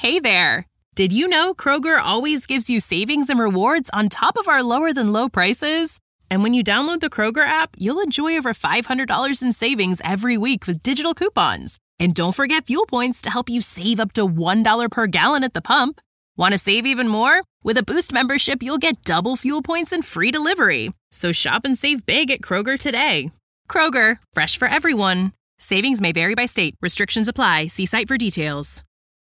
Hey there! Did you know Kroger always gives you savings and rewards on top of our lower-than-low prices? And when you download the Kroger app, you'll enjoy over $500 in savings every week with digital coupons. And don't forget fuel points to help you save up to $1 per gallon at the pump. Want to save even more? With a Boost membership, you'll get double fuel points and free delivery. So shop and save big at Kroger today. Kroger, fresh for everyone. Savings may vary by state. Restrictions apply. See site for details.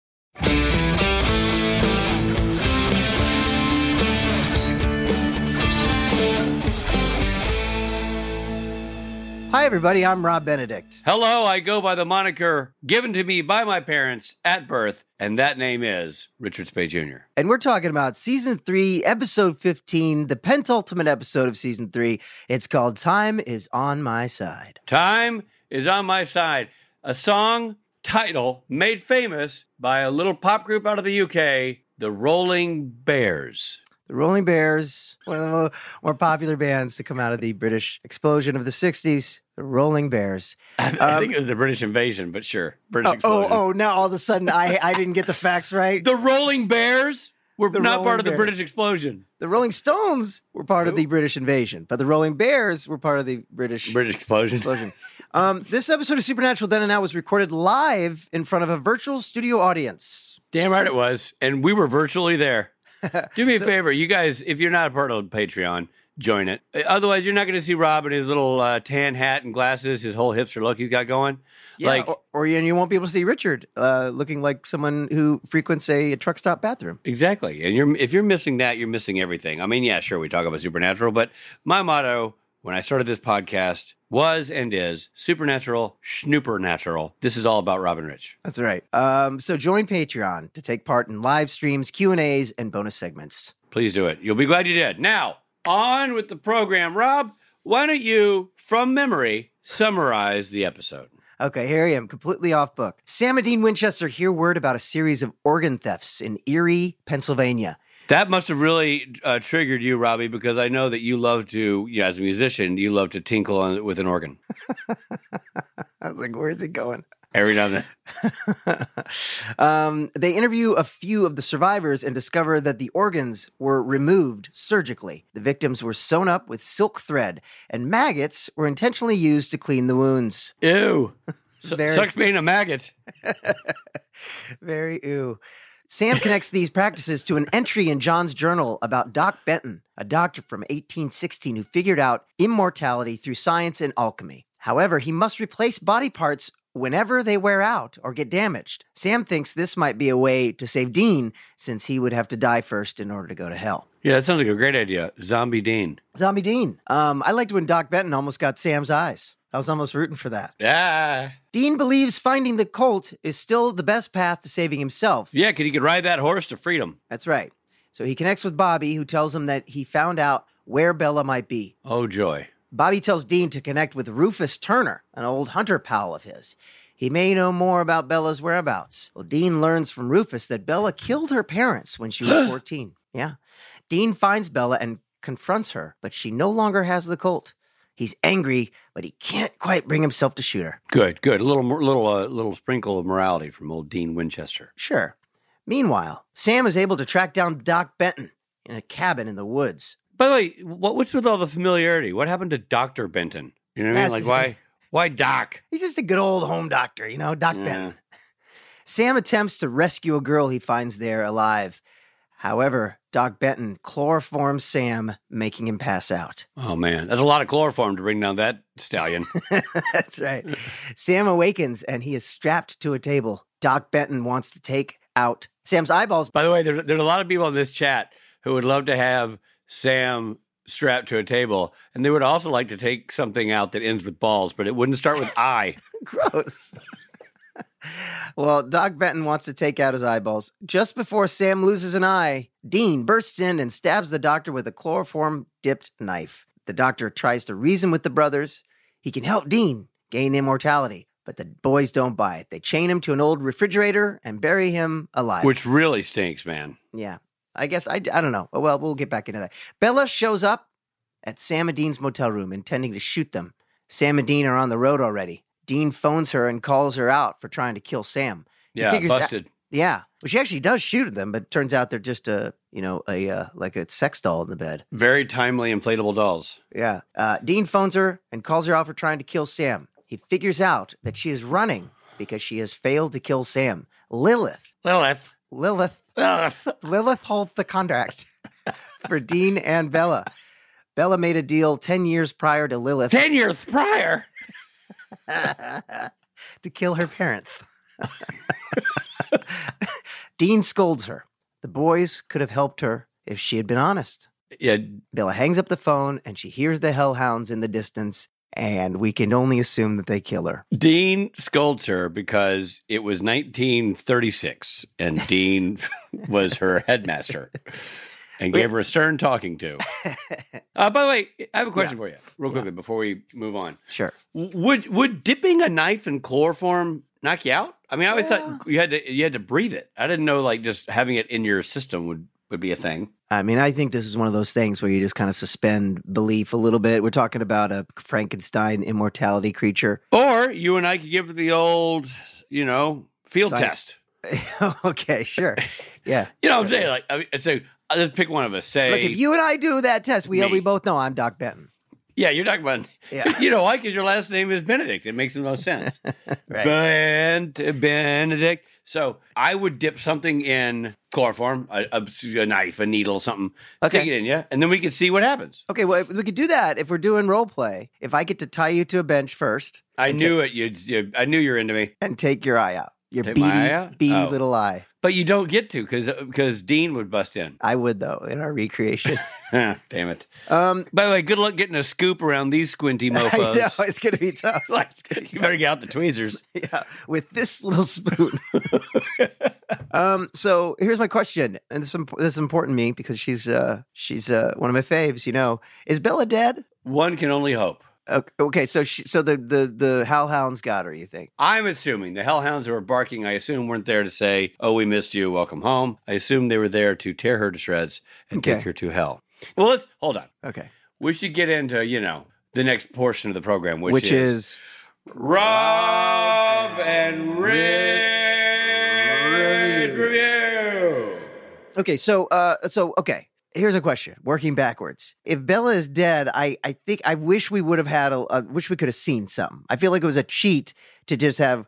Hi, everybody. I'm Rob Benedict. Hello, I go by the moniker given to me by my parents at birth, and that name is Richard Spade Jr. And we're talking about Season 3, Episode 15, the penultimate episode of Season 3. It's called Time Is On My Side. Time is on my side. A song title made famous by a little pop group out of the UK, the Rolling Bears. The Rolling Bears, one of the more popular bands to come out of the British explosion of the 60s. The Rolling Bears. I think it was the British invasion, but sure. British explosion. Now all of a sudden I didn't get the facts right. The Rolling Bears were not part of the British explosion. The Rolling Stones were part of the British invasion, but the Rolling Bears were part of the British explosion. This episode of Supernatural Then and Now was recorded live in front of a virtual studio audience. Damn right it was. And we were virtually there. Do me a favor, you guys, if you're not a part of Patreon, join it. Otherwise, you're not going to see Rob in his little tan hat and glasses, his whole hipster look he's got going. Yeah, or you won't be able to see Richard looking like someone who frequents a truck stop bathroom. Exactly. And if you're missing that, you're missing everything. I mean, yeah, sure, we talk about Supernatural, but my motto when I started this podcast was and is Supernatural, Schnoopernatural. This is all about Rob and Rich. That's right. So join Patreon to take part in live streams, Q&As, and bonus segments. Please do it. You'll be glad you did. Now, on with the program. Rob, why don't you, from memory, summarize the episode? Okay, here I am, completely off book. Sam and Dean Winchester hear word about a series of organ thefts in Erie, Pennsylvania. That must have really triggered you, Robbie, because I know that you love to, as a musician, you love to tinkle with an organ. I was like, where's it going? Every now and then. They interview a few of the survivors and discover that the organs were removed surgically. The victims were sewn up with silk thread, and maggots were intentionally used to clean the wounds. Ew. Sucks being a maggot. Very ew. Sam connects these practices to an entry in John's journal about Doc Benton, a doctor from 1816 who figured out immortality through science and alchemy. However, he must replace body parts whenever they wear out or get damaged. Sam thinks this might be a way to save Dean, since he would have to die first in order to go to hell. Yeah, that sounds like a great idea. Zombie Dean. Zombie Dean. I liked when Doc Benton almost got Sam's eyes. I was almost rooting for that. Yeah. Dean believes finding the Colt is still the best path to saving himself. Yeah, because he could ride that horse to freedom. That's right. So he connects with Bobby, who tells him that he found out where Bella might be. Oh, joy. Bobby tells Dean to connect with Rufus Turner, an old hunter pal of his. He may know more about Bella's whereabouts. Well, Dean learns from Rufus that Bella killed her parents when she was 14. Yeah. Dean finds Bella and confronts her, but she no longer has the Colt. He's angry, but he can't quite bring himself to shoot her. Good. A little sprinkle of morality from old Dean Winchester. Sure. Meanwhile, Sam is able to track down Doc Benton in a cabin in the woods. By the way, what's with all the familiarity? What happened to Dr. Benton? You know what I mean? Like, why Doc? He's just a good old home doctor, Doc Benton. Sam attempts to rescue a girl he finds there alive. However, Doc Benton chloroforms Sam, making him pass out. Oh, man. That's a lot of chloroform to bring down that stallion. That's right. Sam awakens, and he is strapped to a table. Doc Benton wants to take out Sam's eyeballs. By the way, there's a lot of people in this chat who would love to have Sam strapped to a table, and they would also like to take something out that ends with balls, but it wouldn't start with I. Gross. Well, Doc Benton wants to take out his eyeballs. Just before Sam loses an eye, Dean bursts in and stabs the doctor with a chloroform-dipped knife. The doctor tries to reason with the brothers. He can help Dean gain immortality, but the boys don't buy it. They chain him to an old refrigerator and bury him alive. Which really stinks, man. Yeah. I guess, I don't know. Well, we'll get back into that. Bella shows up at Sam and Dean's motel room, intending to shoot them. Sam and Dean are on the road already. Dean phones her and calls her out for trying to kill Sam. Yeah, busted. Yeah. Well, she actually does shoot them, but it turns out they're just like a sex doll in the bed. Very timely inflatable dolls. Yeah. Dean phones her and calls her out for trying to kill Sam. He figures out that she is running because she has failed to kill Sam. Lilith holds the contract for Dean and Bella. Bella made a deal 10 years prior to Lilith. 10 years prior? To kill her parents. Dean scolds her. The boys could have helped her if she had been honest. Yeah. Bella hangs up the phone and she hears the hellhounds in the distance, and we can only assume that they kill her. Dean scolds her because it was 1936 and Dean was her headmaster and gave her a stern talking to. By the way, I have a question for you real quickly before we move on. Sure. Would dipping a knife in chloroform knock you out? I mean, I always thought you had to breathe it. I didn't know like just having it in your system would be a thing. I mean, I think this is one of those things where you just kind of suspend belief a little bit. We're talking about a Frankenstein immortality creature. Or you and I could give it the old, field test. Okay, sure. Yeah. You know what I'm saying? Like, so let's pick one of us. Say, look, if you and I do that test, we both know I'm Doc Benton. Yeah, you're talking about, why? Because your last name is Benedict. It makes the most sense. Right. Benedict. So I would dip something in chloroform, a knife, a needle, something. Okay. Stick it in, yeah? And then we can see what happens. Okay, well, we could do that if we're doing role play. If I get to tie you to a bench first. I knew it. I knew you were into me. And take your eye out. Your Take my eye out? beady Oh. little eye. But you don't get to because Dean would bust in. I would, though, in our recreation. Damn it. By the way, good luck getting a scoop around these squinty mofos. I know, it's going to be tough. You better get out the tweezers. Yeah, with this little spoon. So here's my question, and this is important to me because she's one of my faves. Is Bella dead? One can only hope. Okay, so the hellhounds got her. You think? I'm assuming the hellhounds who were barking, I assume, weren't there to say, "Oh, we missed you. Welcome home." I assume they were there to tear her to shreds and take her to hell. Well, let's hold on. Okay, we should get into the next portion of the program, which is Rob and Rich review. Okay, so okay. Here's a question. Working backwards, if Bella is dead, I think I wish we would have had wish we could have seen something. I feel like it was a cheat to just have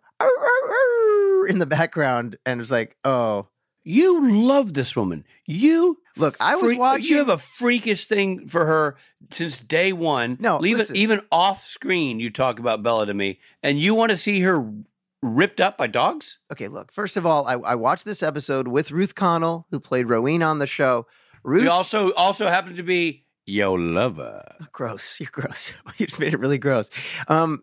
in the background, and it was like, oh, you love this woman. Look, I was watching. You have a freakish thing for her since day one. No, listen. Even off screen, you talk about Bella to me, and you want to see her ripped up by dogs? Okay, look. First of all, I watched this episode with Ruth Connell, who played Rowena on the show. You also happen to be your lover. Gross. You're gross. You just made it really gross. And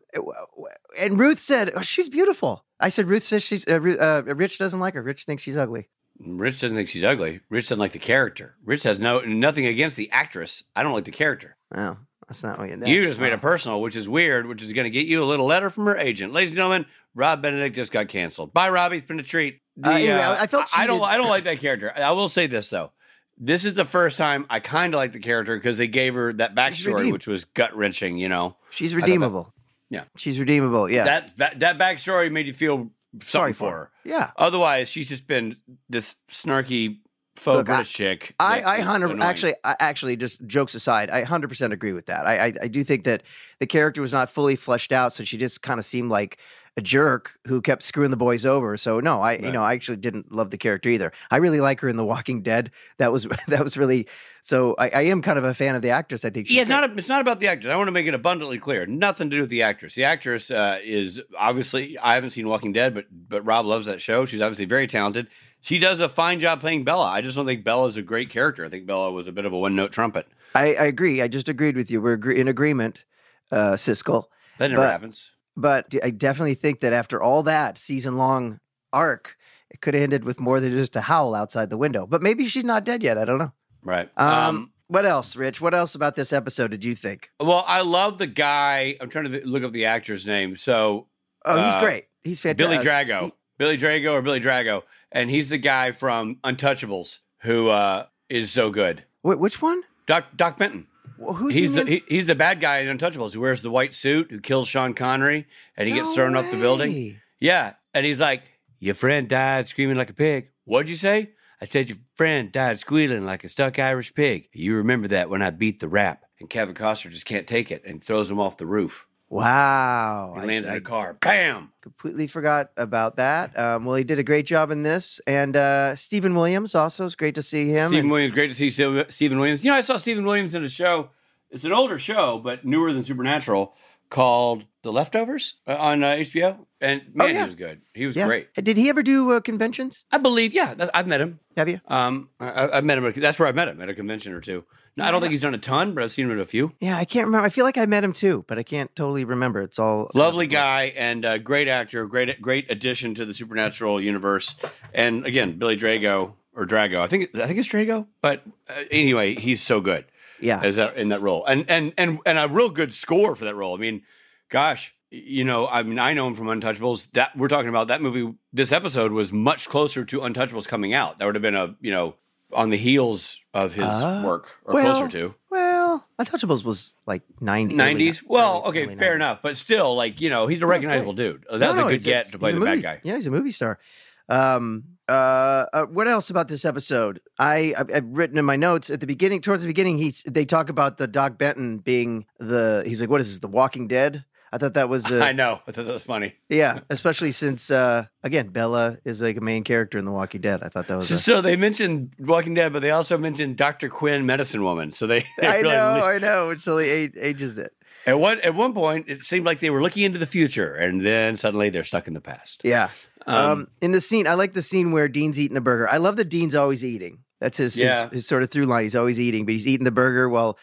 Ruth said, "Oh, she's beautiful." I said, "Ruth says she's Rich doesn't like her. Rich thinks she's ugly." Rich doesn't think she's ugly. Rich doesn't like the character. Rich has nothing against the actress. I don't like the character. Oh, that's not what you just made it personal, which is weird, which is going to get you a little letter from her agent. Ladies and gentlemen, Rob Benedict just got canceled. Bye, Robbie. It's been a treat. Anyway, I felt I don't like that character. I will say this, though. This is the first time I kind of like the character because they gave her that backstory, which was gut-wrenching, She's redeemable. Yeah. She's redeemable, yeah. That backstory made you feel sorry for her. Yeah. Otherwise, she's just been this snarky faux British chick. Actually, just jokes aside, I 100% agree with that. I do think that the character was not fully fleshed out, so she just kind of seemed like a jerk who kept screwing the boys over. So no, I actually didn't love the character either. I really like her in The Walking Dead. That was really. So I am kind of a fan of the actress. I think. It's not about the actress. I want to make it abundantly clear. Nothing to do with the actress. The actress is obviously. I haven't seen Walking Dead, but Rob loves that show. She's obviously very talented. She does a fine job playing Bella. I just don't think Bella's a great character. I think Bella was a bit of a one-note trumpet. I agree. I just agreed with you. We're in agreement, Siskel. That never happens. But I definitely think that after all that season-long arc, it could have ended with more than just a howl outside the window. But maybe she's not dead yet. I don't know. Right. What else, Rich? What else about this episode did you think? Well, I love the guy. I'm trying to look up the actor's name. So, he's great. He's fantastic. Billy Drago. And he's the guy from Untouchables who is so good. Wait, which one? Doc Benton. Well, who's he's the bad guy in Untouchables who wears the white suit, who kills Sean Connery, and he gets thrown up the building. Yeah, and he's like, Your friend died screaming like a pig. What'd you say? I said your friend died squealing like a stuck Irish pig. You remember that when I beat the rap. And Kevin Costner just can't take it and throws him off the roof. Wow. He lands in a car. Bam! Completely forgot about that. Well, he did a great job in this. And Stephen Williams also. It's great to see him. Stephen Williams, great to see Stephen Williams. You know, I saw Stephen Williams in a show. It's an older show, but newer than Supernatural, called The Leftovers on HBO. And man, he was good. He was great. Did he ever do conventions? I believe, I've met him. Have you? I've met him. That's where I met him, at a convention or two. No, I don't think he's done a ton, but I've seen him at a few. Yeah, I can't remember. I feel like I met him too, but I can't totally remember. It's all lovely guy and great actor, great addition to the Supernatural universe. And again, Billy Drago or Drago. I think it's Drago, but anyway, he's so good. Yeah, in that role, and a real good score for that role. I mean, gosh, you know, I know him from Untouchables. That we're talking about that movie. This episode was much closer to Untouchables coming out. That would have been on the heels of his work, or closer to. Well, Untouchables was like 90s. 90s? Well, okay, fair enough. But still, like, you know, he's a recognizable dude. That was a good get to play the bad guy. Yeah, he's a movie star. What else about this episode? I've written in my notes at the beginning, towards the beginning, they talk about the Doc Benton being he's like, what is this, The Walking Dead? I thought that was... I know. I thought that was funny. Yeah, especially since, again, Bella is like a main character in The Walking Dead. I thought that was... So they mentioned Walking Dead, but they also mentioned Dr. Quinn, Medicine Woman. So they I know, which really ages it. At one point, it seemed like they were looking into the future, and then suddenly they're stuck in the past. Yeah. In the scene, I like the scene where Dean's eating a burger. I love that Dean's always eating. That's his sort of through line. He's always eating, but he's eating the burger while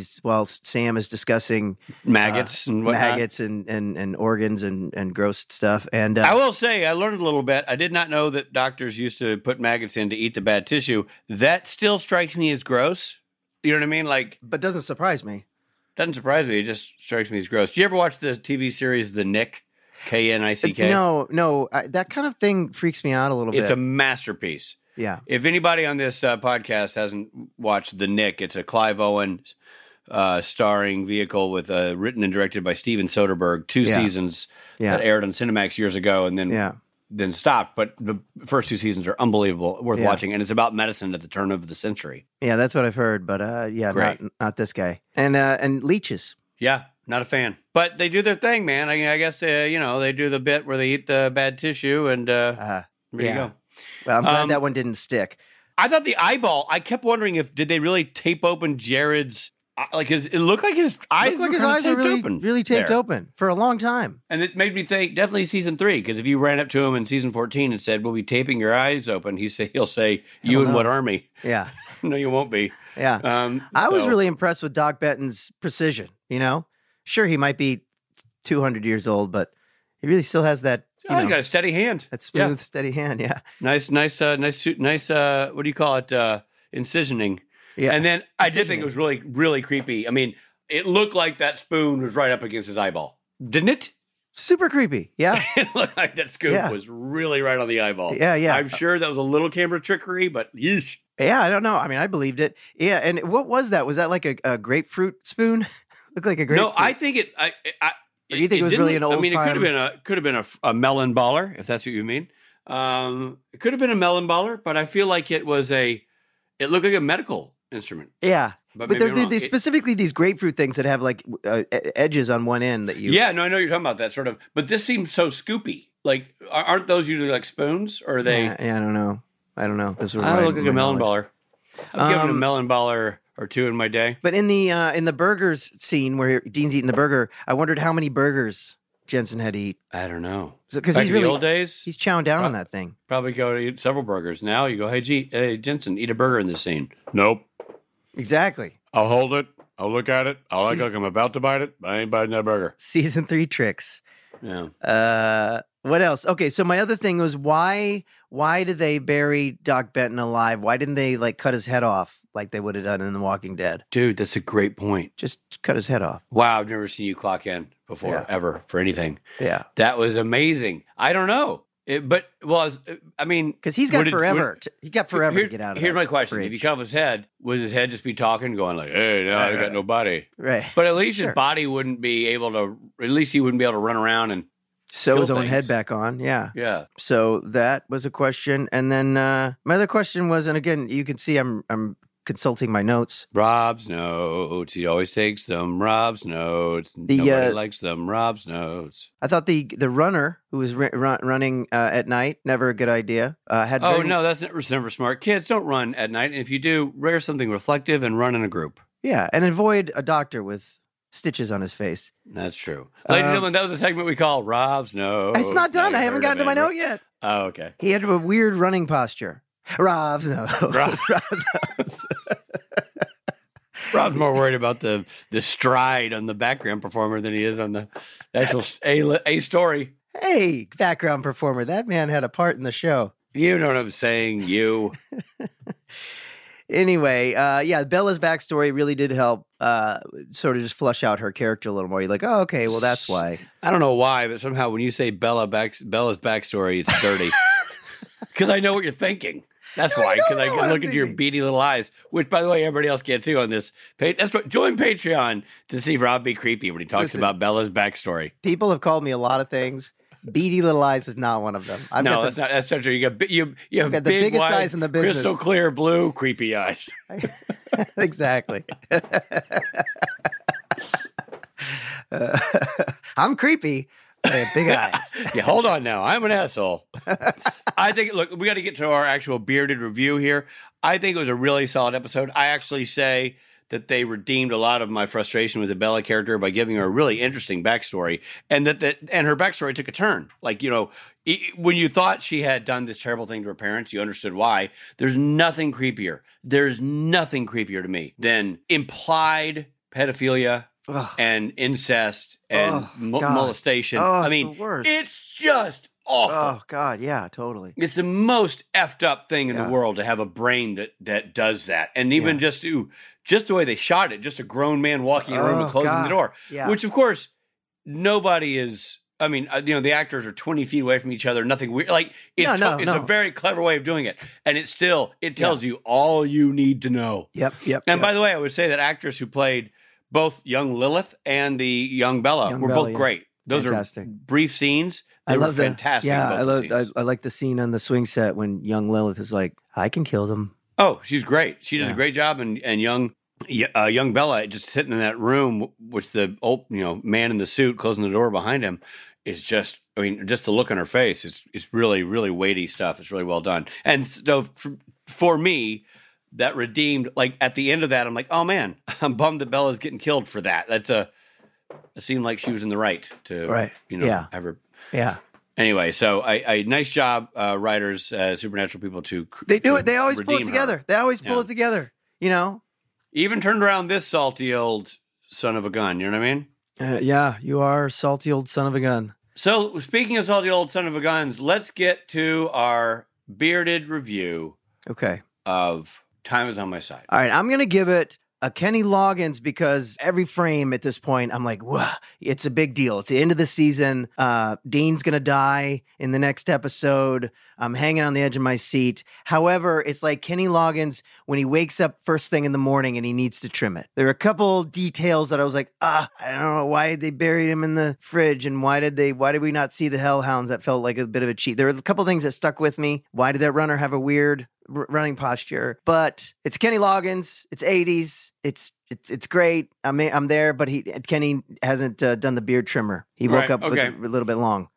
Sam is discussing maggots and whatnot. Maggots and organs and gross stuff. And I will say, I learned a little bit. I did not know that doctors used to put maggots in to eat the bad tissue. That still strikes me as gross. You know what I mean? Like, but doesn't surprise me. Doesn't surprise me. It just strikes me as gross. Do you ever watch the TV series The Knick? K-N-I-C-K? No. That kind of thing freaks me out a little bit. It's a masterpiece. Yeah. If anybody on this podcast hasn't watched The Knick, it's a Clive Owen starring vehicle with written and directed by Steven Soderbergh. 2 seasons that aired on Cinemax years ago and then stopped. But the first 2 seasons are unbelievable, worth watching. And it's about medicine at the turn of the century. Yeah, that's what I've heard. But not this guy. And leeches. Yeah, not a fan. But they do their thing, man. I guess, they do the bit where they eat the bad tissue and there you go. Well, I'm glad that one didn't stick. I thought the eyeball, I kept wondering did they really tape open Jared's, it looked like his eyes were really taped open for a long time. And it made me think, definitely season 3, because if you ran up to him in season 14 and said, we'll be taping your eyes open, he'll say, you in what army? Yeah. No, you won't be. Yeah. I was really impressed with Doc Benton's precision, you know? Sure, he might be 200 years old, but he really still has that. He got a steady hand. That smooth, steady hand. Yeah. Nice. What do you call it? Incisioning. Yeah. And then I did think it was really, really creepy. I mean, it looked like that spoon was right up against his eyeball, didn't it? Super creepy. Yeah. It looked like that scoop was really right on the eyeball. Yeah. I'm sure that was a little camera trickery, but yeesh. Yeah, I don't know. I mean, I believed it. Yeah. And what was that? Was that like a grapefruit spoon? Looked like a grapefruit. No, I think it. Or do you think it was really an old time? It could have been a melon baller, if that's what you mean. It could have been a melon baller, but I feel like it looked like a medical instrument. Yeah. But they're specifically these grapefruit things that have like edges on one end that you... Yeah, no, I know you're talking about that sort of, but this seems so scoopy. Like, aren't those usually like spoons, or are they... Yeah, I don't know. This I look like a melon baller. I'm giving a melon baller or 2 in my day. But in the burgers scene where Dean's eating the burger, I wondered how many burgers Jensen had to eat. I don't know. Because he's really, the old days, he's chowing down on that thing. Probably go to eat several burgers. Now you go, hey, Jensen, eat a burger in this scene. Nope. Exactly. I'll hold it. I'll look at it. I'll act like I'm about to bite it. I ain't biting that burger. Season 3 tricks. Yeah. What else? Okay, so my other thing was why did they bury Doc Benton alive? Why didn't they like cut his head off like they would have done in The Walking Dead? Dude, that's a great point. Just cut his head off. Wow, I've never seen you clock in before, ever, for anything. Yeah. That was amazing. I don't know. Because he's got forever. He got forever to get out of it. Here's my question. Fridge. If you cut off his head, would his head just be talking, going like, hey, now I got no body? Right. But at least his body wouldn't be able to, at least he wouldn't be able to run around and sew kill his own things. head back on. Yeah. Yeah. So that was a question. And then my other question was, and again, you can see I'm consulting my notes. Rob's notes. He always takes them. Rob's notes. Nobody likes them. Rob's notes. I thought the runner who was running at night, never a good idea. No, that's never smart. Kids, don't run at night. And if you do, wear something reflective and run in a group. Yeah, and avoid a doctor with stitches on his face. That's true. Ladies and gentlemen, that was a segment we call Rob's Notes. It's not done. I haven't gotten to my note yet. Oh, okay. He had a weird running posture. Rob's nose. Rob's nose. Rob's more worried about the stride on the background performer than he is on the actual A story. Hey, background performer. That man had a part in the show. You know what I'm saying, you. Anyway, Bella's backstory really did help sort of just flush out her character a little more. You're like, oh, okay, well, that's why. I don't know why, but somehow when you say Bella's backstory, it's dirty. Because I know what you're thinking. That's why, because I can look into your beady little eyes, which, by the way, everybody else can too on this page. That's what. Join Patreon to see Rob be creepy when he talks about Bella's backstory. People have called me a lot of things. Beady little eyes is not one of them. That's not true. You have the big, biggest wide, eyes in the business. Crystal clear blue, creepy eyes. Exactly. I'm creepy. I have big eyes. Yeah, hold on now. I'm an asshole. I think, look, we got to get to our actual bearded review here. I think it was a really solid episode. I actually say that they redeemed a lot of my frustration with the Bella character by giving her a really interesting backstory, and and her backstory took a turn. Like, when you thought she had done this terrible thing to her parents, you understood why. There's nothing creepier. There's nothing creepier to me than implied pedophilia. Ugh. And incest and molestation. Oh, I mean, it's just awful. Oh, God, yeah, totally. It's the most effed up thing in the world to have a brain that does that. And even just the way they shot it, just a grown man walking in a room and closing the door. Yeah. Which, of course, nobody is... I mean, the actors are 20 feet away from each other. Nothing weird. Like, it's a very clever way of doing it. And it tells you all you need to know. Yep. And by the way, I would say that actress who played both young Lilith and the young Bella were both great. Those fantastic. Are brief scenes. They were fantastic. Yeah, I like the scene on the swing set when young Lilith is like, I can kill them. Oh, she's great. She did a great job. And young Bella just sitting in that room with the old, man in the suit closing the door behind him is just, just the look on her face is really, really weighty stuff. It's really well done. And so for me, that redeemed, like at the end of that, I'm like, oh man, I'm bummed that Bella's getting killed for that. it seemed like she was in the right to, have her. Yeah. Anyway, so I nice job, writers, Supernatural people they do it. They always pull it together. Her. They always pull it together, Even turned around this salty old son of a gun. You know what I mean? Yeah, you are a salty old son of a gun. So speaking of salty old son of a guns, let's get to our bearded review. Okay. Of Time Is on My Side. All right, I'm going to give it a Kenny Loggins because every frame at this point, I'm like, whoa, it's a big deal. It's the end of the season. Dean's going to die in the next episode. I'm hanging on the edge of my seat. However, it's like Kenny Loggins when he wakes up first thing in the morning and he needs to trim it. There are a couple details that I was like, I don't know, why they buried him in the fridge and why did we not see the Hellhounds? That felt like a bit of a cheat. There were a couple things that stuck with me. Why did that runner have a weird running posture? But it's Kenny Loggins. It's 80s. It's great. I'm there, but Kenny hasn't done the beard trimmer. He woke up with a little bit long.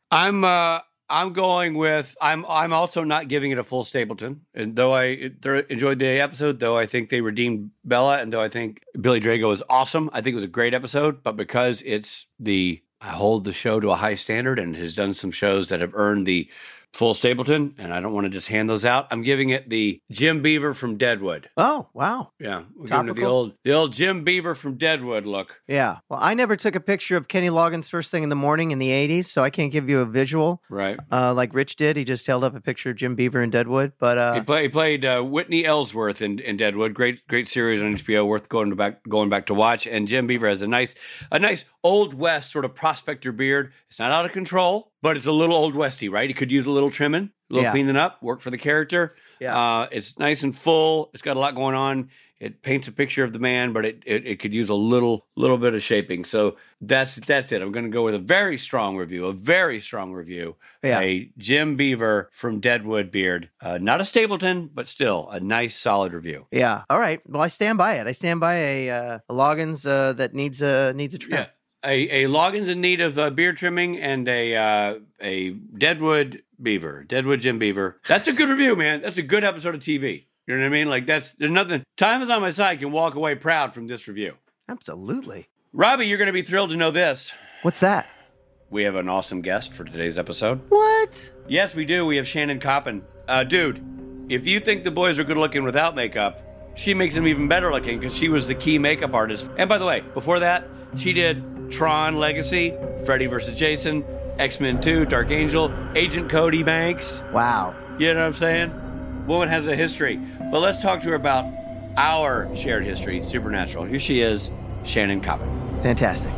I'm going with I'm also not giving it a full Stapleton. And though I enjoyed the episode, though I think they redeemed Bella, and though I think Billy Drago was awesome, I think it was a great episode. But because I hold the show to a high standard and has done some shows that have earned the full Stapleton, and I don't want to just hand those out. I'm giving it the Jim Beaver from Deadwood. Oh, wow. Yeah. We're giving it the old Jim Beaver from Deadwood look. Yeah. Well, I never took a picture of Kenny Loggins first thing in the morning in the 80s, so I can't give you a visual. Right. Like Rich did. He just held up a picture of Jim Beaver in Deadwood. But he played Whitney Ellsworth in Deadwood. Great series on HBO, worth going back to watch. And Jim Beaver has a nice Old West sort of prospector beard. It's not out of control, but it's a little Old Westy, right? He could use a little trimming, a little cleaning up, work for the character. Yeah. It's nice and full. It's got a lot going on. It paints a picture of the man, but it could use a little bit of shaping. So that's it. I'm going to go with a very strong review. Yeah. A Jim Beaver from Deadwood Beard. Not a Stapleton, but still a nice, solid review. Yeah. All right. Well, I stand by it. I stand by a Loggins that needs a trim. Yeah. A Loggins in need of beard trimming and a Deadwood Beaver, Deadwood Jim Beaver. That's a good review, man. That's a good episode of TV. You know what I mean? Like there's nothing. Time is on my side. Can walk away proud from this review. Absolutely. Robbie, you're going to be thrilled to know this. What's that? We have an awesome guest for today's episode. What? Yes, we do. We have Shannon Coppin. Dude, if you think the boys are good looking without makeup, she makes them even better looking because she was the key makeup artist. And by the way, before that, she did Tron Legacy, Freddy vs. Jason, X-Men 2, Dark Angel, Agent Cody Banks. Wow. You know what I'm saying? Woman has a history. But let's talk to her about our shared history, Supernatural. Here she is, Shannon Coppin. Fantastic.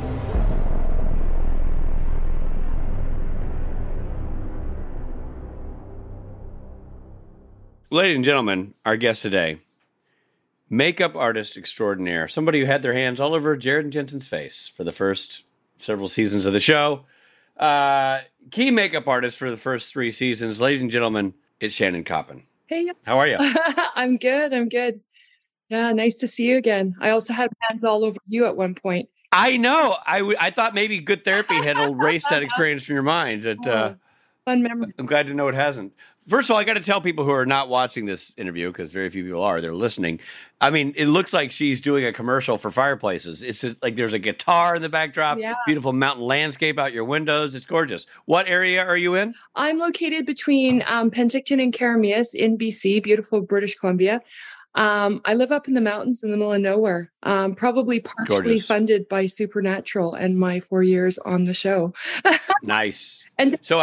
Ladies and gentlemen, our guest today, makeup artist extraordinaire, somebody who had their hands all over Jared and Jensen's face for the first several seasons of the show. Key makeup artist for the first 3 seasons. Ladies and gentlemen, it's Shannon Coppin. Hey. How are you? I'm good. Yeah, nice to see you again. I also had hands all over you at one point. I know. I thought maybe good therapy had erased that experience from your mind. But, fun memory. I'm glad to know it hasn't. First of all, I got to tell people who are not watching this interview, because very few people are, they're listening. I mean, it looks like she's doing a commercial for fireplaces. It's just like there's a guitar in the backdrop, beautiful mountain landscape out your windows. It's gorgeous. What area are you in? I'm located between Penticton and Carameus in BC, beautiful British Columbia. I live up in the mountains in the middle of nowhere, probably partially funded by Supernatural and my 4 years on the show. Nice. And so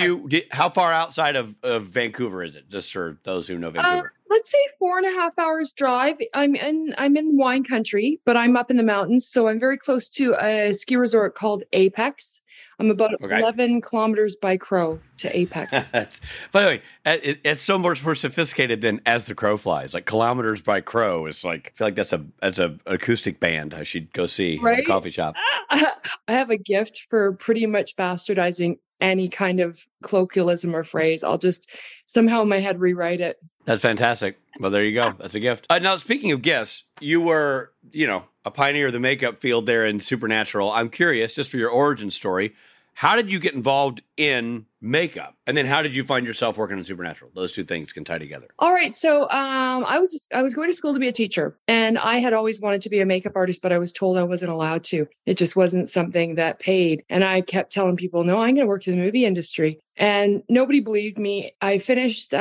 how far outside of Vancouver is it, just for those who know Vancouver? Let's say 4.5 hours drive. I'm in wine country, but I'm up in the mountains. So I'm very close to a ski resort called Apex. I'm about 11 kilometers by crow to Apex. By the way, it's so much more sophisticated than As the Crow Flies. Like kilometers by crow is like, I feel like that's a acoustic band I should go see at a coffee shop. I have a gift for pretty much bastardizing any kind of colloquialism or phrase. I'll just somehow in my head rewrite it. That's fantastic. Well, there you go. That's a gift. Now, speaking of gifts, you were, a pioneer of the makeup field there in Supernatural. I'm curious, just for your origin story, how did you get involved in makeup? And then how did you find yourself working in Supernatural? Those two things can tie together. All right. So I was going to school to be a teacher, and I had always wanted to be a makeup artist, but I was told I wasn't allowed to. It just wasn't something that paid. And I kept telling people, no, I'm going to work in the movie industry. And nobody believed me. I finished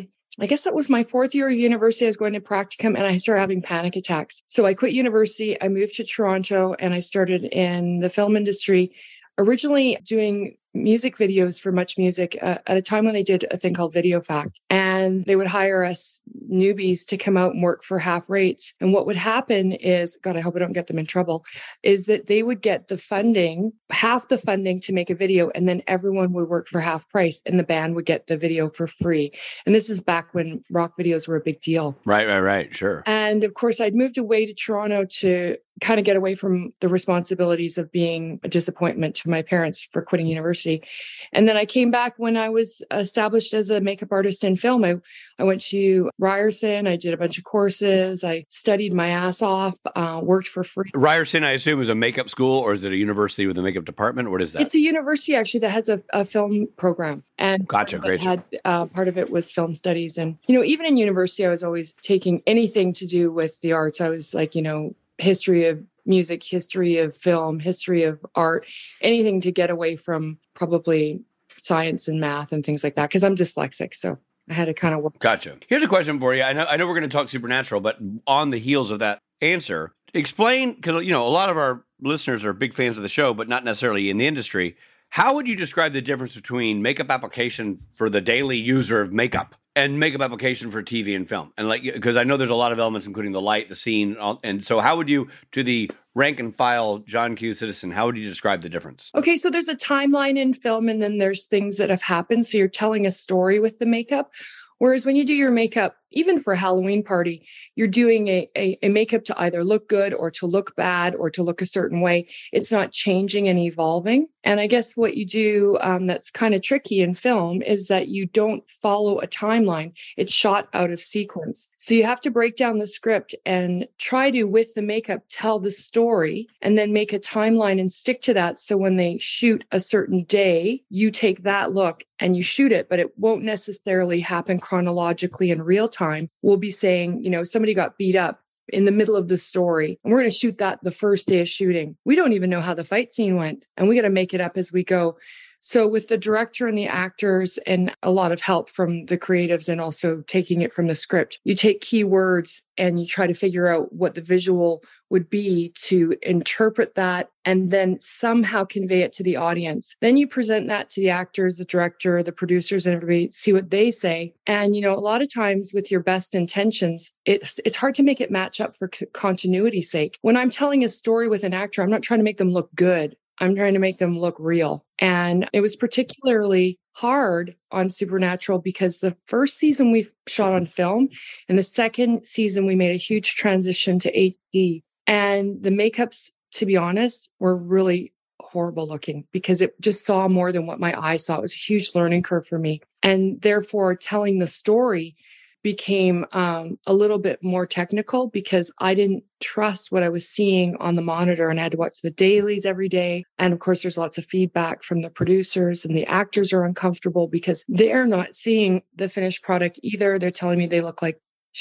I guess that was my 4th year of university. I was going to practicum and I started having panic attacks. So I quit university. I moved to Toronto and I started in the film industry, originally doing music videos for Much Music at a time when they did a thing called Video Fact. And they would hire us newbies to come out and work for half rates. And what would happen is, God, I hope I don't get them in trouble, is that they would get the funding, half the funding to make a video, and then everyone would work for half price and the band would get the video for free. And this is back when rock videos were a big deal. Right. Sure. And of course, I'd moved away to Toronto to kind of get away from the responsibilities of being a disappointment to my parents for quitting university. And then I came back when I was established as a makeup artist in film. I went to Ryerson. I did a bunch of courses. I studied my ass off, worked for free. Ryerson, I assume, is a makeup school, or is it a university with a makeup department? What is that? It's a university, actually, that has a film program. And gotcha, great. Part of it was film studies. And, even in university, I was always taking anything to do with the arts. I was like, history of music, history of film, history of art, anything to get away from probably science and math and things like that, because I'm dyslexic. So I had to kind of work. Gotcha. Here's a question for you. I know we're going to talk Supernatural, but on the heels of that answer, explain, because, a lot of our listeners are big fans of the show, but not necessarily in the industry. How would you describe the difference between makeup application for the daily user of makeup and makeup application for TV and film? And because I know there's a lot of elements, including the light, the scene. And so how would you, to the rank and file John Q. citizen, how would you describe the difference? Okay, so there's a timeline in film and then there's things that have happened. So you're telling a story with the makeup. Whereas when you do your makeup, even for a Halloween party, you're doing a makeup to either look good or to look bad or to look a certain way. It's not changing and evolving. And I guess what you do that's kind of tricky in film is that you don't follow a timeline. It's shot out of sequence. So you have to break down the script and try to, with the makeup, tell the story and then make a timeline and stick to that. So when they shoot a certain day, you take that look and you shoot it, but it won't necessarily happen chronologically in real time. We'll be saying, somebody got beat up in the middle of the story, and we're going to shoot that the first day of shooting. We don't even know how the fight scene went, and we got to make it up as we go. So with the director and the actors and a lot of help from the creatives and also taking it from the script, you take key words and you try to figure out what the visual would be to interpret that and then somehow convey it to the audience. Then you present that to the actors, the director, the producers, and everybody, see what they say. And, a lot of times with your best intentions, it's hard to make it match up for continuity's sake. When I'm telling a story with an actor, I'm not trying to make them look good. I'm trying to make them look real. And it was particularly hard on Supernatural because the first season we shot on film and the second season we made a huge transition to HD. And the makeups, to be honest, were really horrible looking because it just saw more than what my eyes saw. It was a huge learning curve for me. And therefore, telling the story became a little bit more technical because I didn't trust what I was seeing on the monitor, and I had to watch the dailies every day. And of course, there's lots of feedback from the producers, and the actors are uncomfortable because they're not seeing the finished product either. They're telling me they look like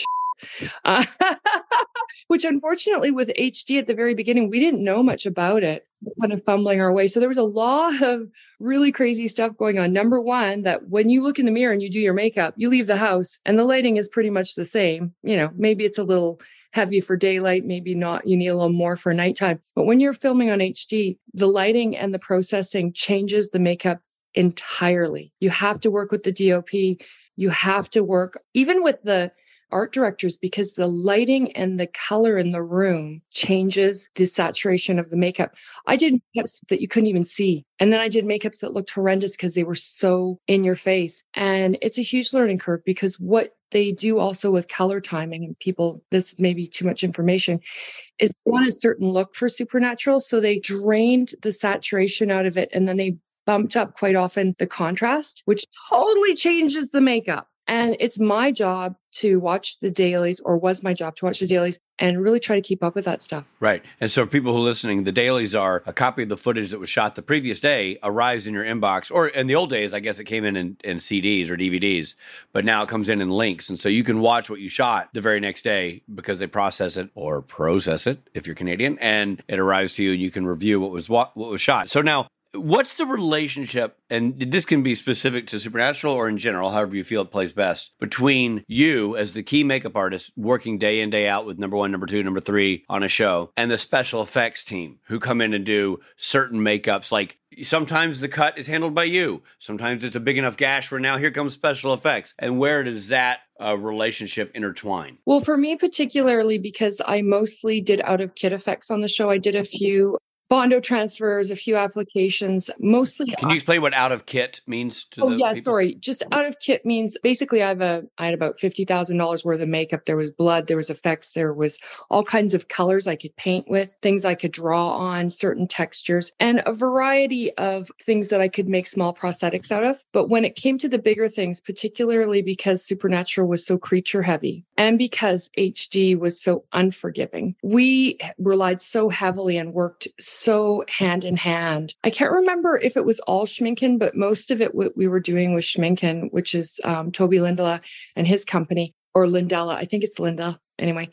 which unfortunately with HD at the very beginning, we didn't know much about it, kind of fumbling our way. So there was a lot of really crazy stuff going on. Number one, that when you look in the mirror and you do your makeup, you leave the house and the lighting is pretty much the same. Maybe it's a little heavy for daylight, maybe not. You need a little more for nighttime. But when you're filming on HD, the lighting and the processing changes the makeup entirely. You have to work with the DOP. You have to work even with the art directors because the lighting and the color in the room changes the saturation of the makeup. I did makeups that you couldn't even see. And then I did makeups that looked horrendous because they were so in your face. And it's a huge learning curve because what they do also with color timing, and people, this may be too much information, is they want a certain look for Supernatural. So they drained the saturation out of it and then they bumped up quite often the contrast, which totally changes the makeup. And it's my job to watch the dailies, or was my job to watch the dailies and really try to keep up with that stuff. Right. And so for people who are listening, the dailies are a copy of the footage that was shot the previous day, arrives in your inbox, or in the old days, I guess it came in CDs or DVDs, but now it comes in links. And so you can watch what you shot the very next day because they process it or process it if you're Canadian, and it arrives to you and you can review what was shot. So now, what's the relationship, and this can be specific to Supernatural or in general, however you feel it plays best, between you as the key makeup artist working day in, day out with number 1, number 2, number 3 on a show, and the special effects team who come in and do certain makeups? Like sometimes the cut is handled by you. Sometimes it's a big enough gash where now here comes special effects. And where does that relationship intertwine? Well, for me particularly, because I mostly did out-of-kit effects on the show, I did a few Bondo transfers, a few applications, mostly. Can you explain what out of kit means to the people? Sorry. Just out of kit means basically I had about $50,000 worth of makeup. There was blood, there was effects, there was all kinds of colors I could paint with, things I could draw on, certain textures, and a variety of things that I could make small prosthetics out of. But when it came to the bigger things, particularly because Supernatural was so creature heavy and because HD was so unforgiving, we relied so heavily and worked so hand in hand. I can't remember if it was all Schminken, but most of it what we were doing was Schminken, which is Toby Lindela and his company, or Lindella. I think it's Linda. Anyway,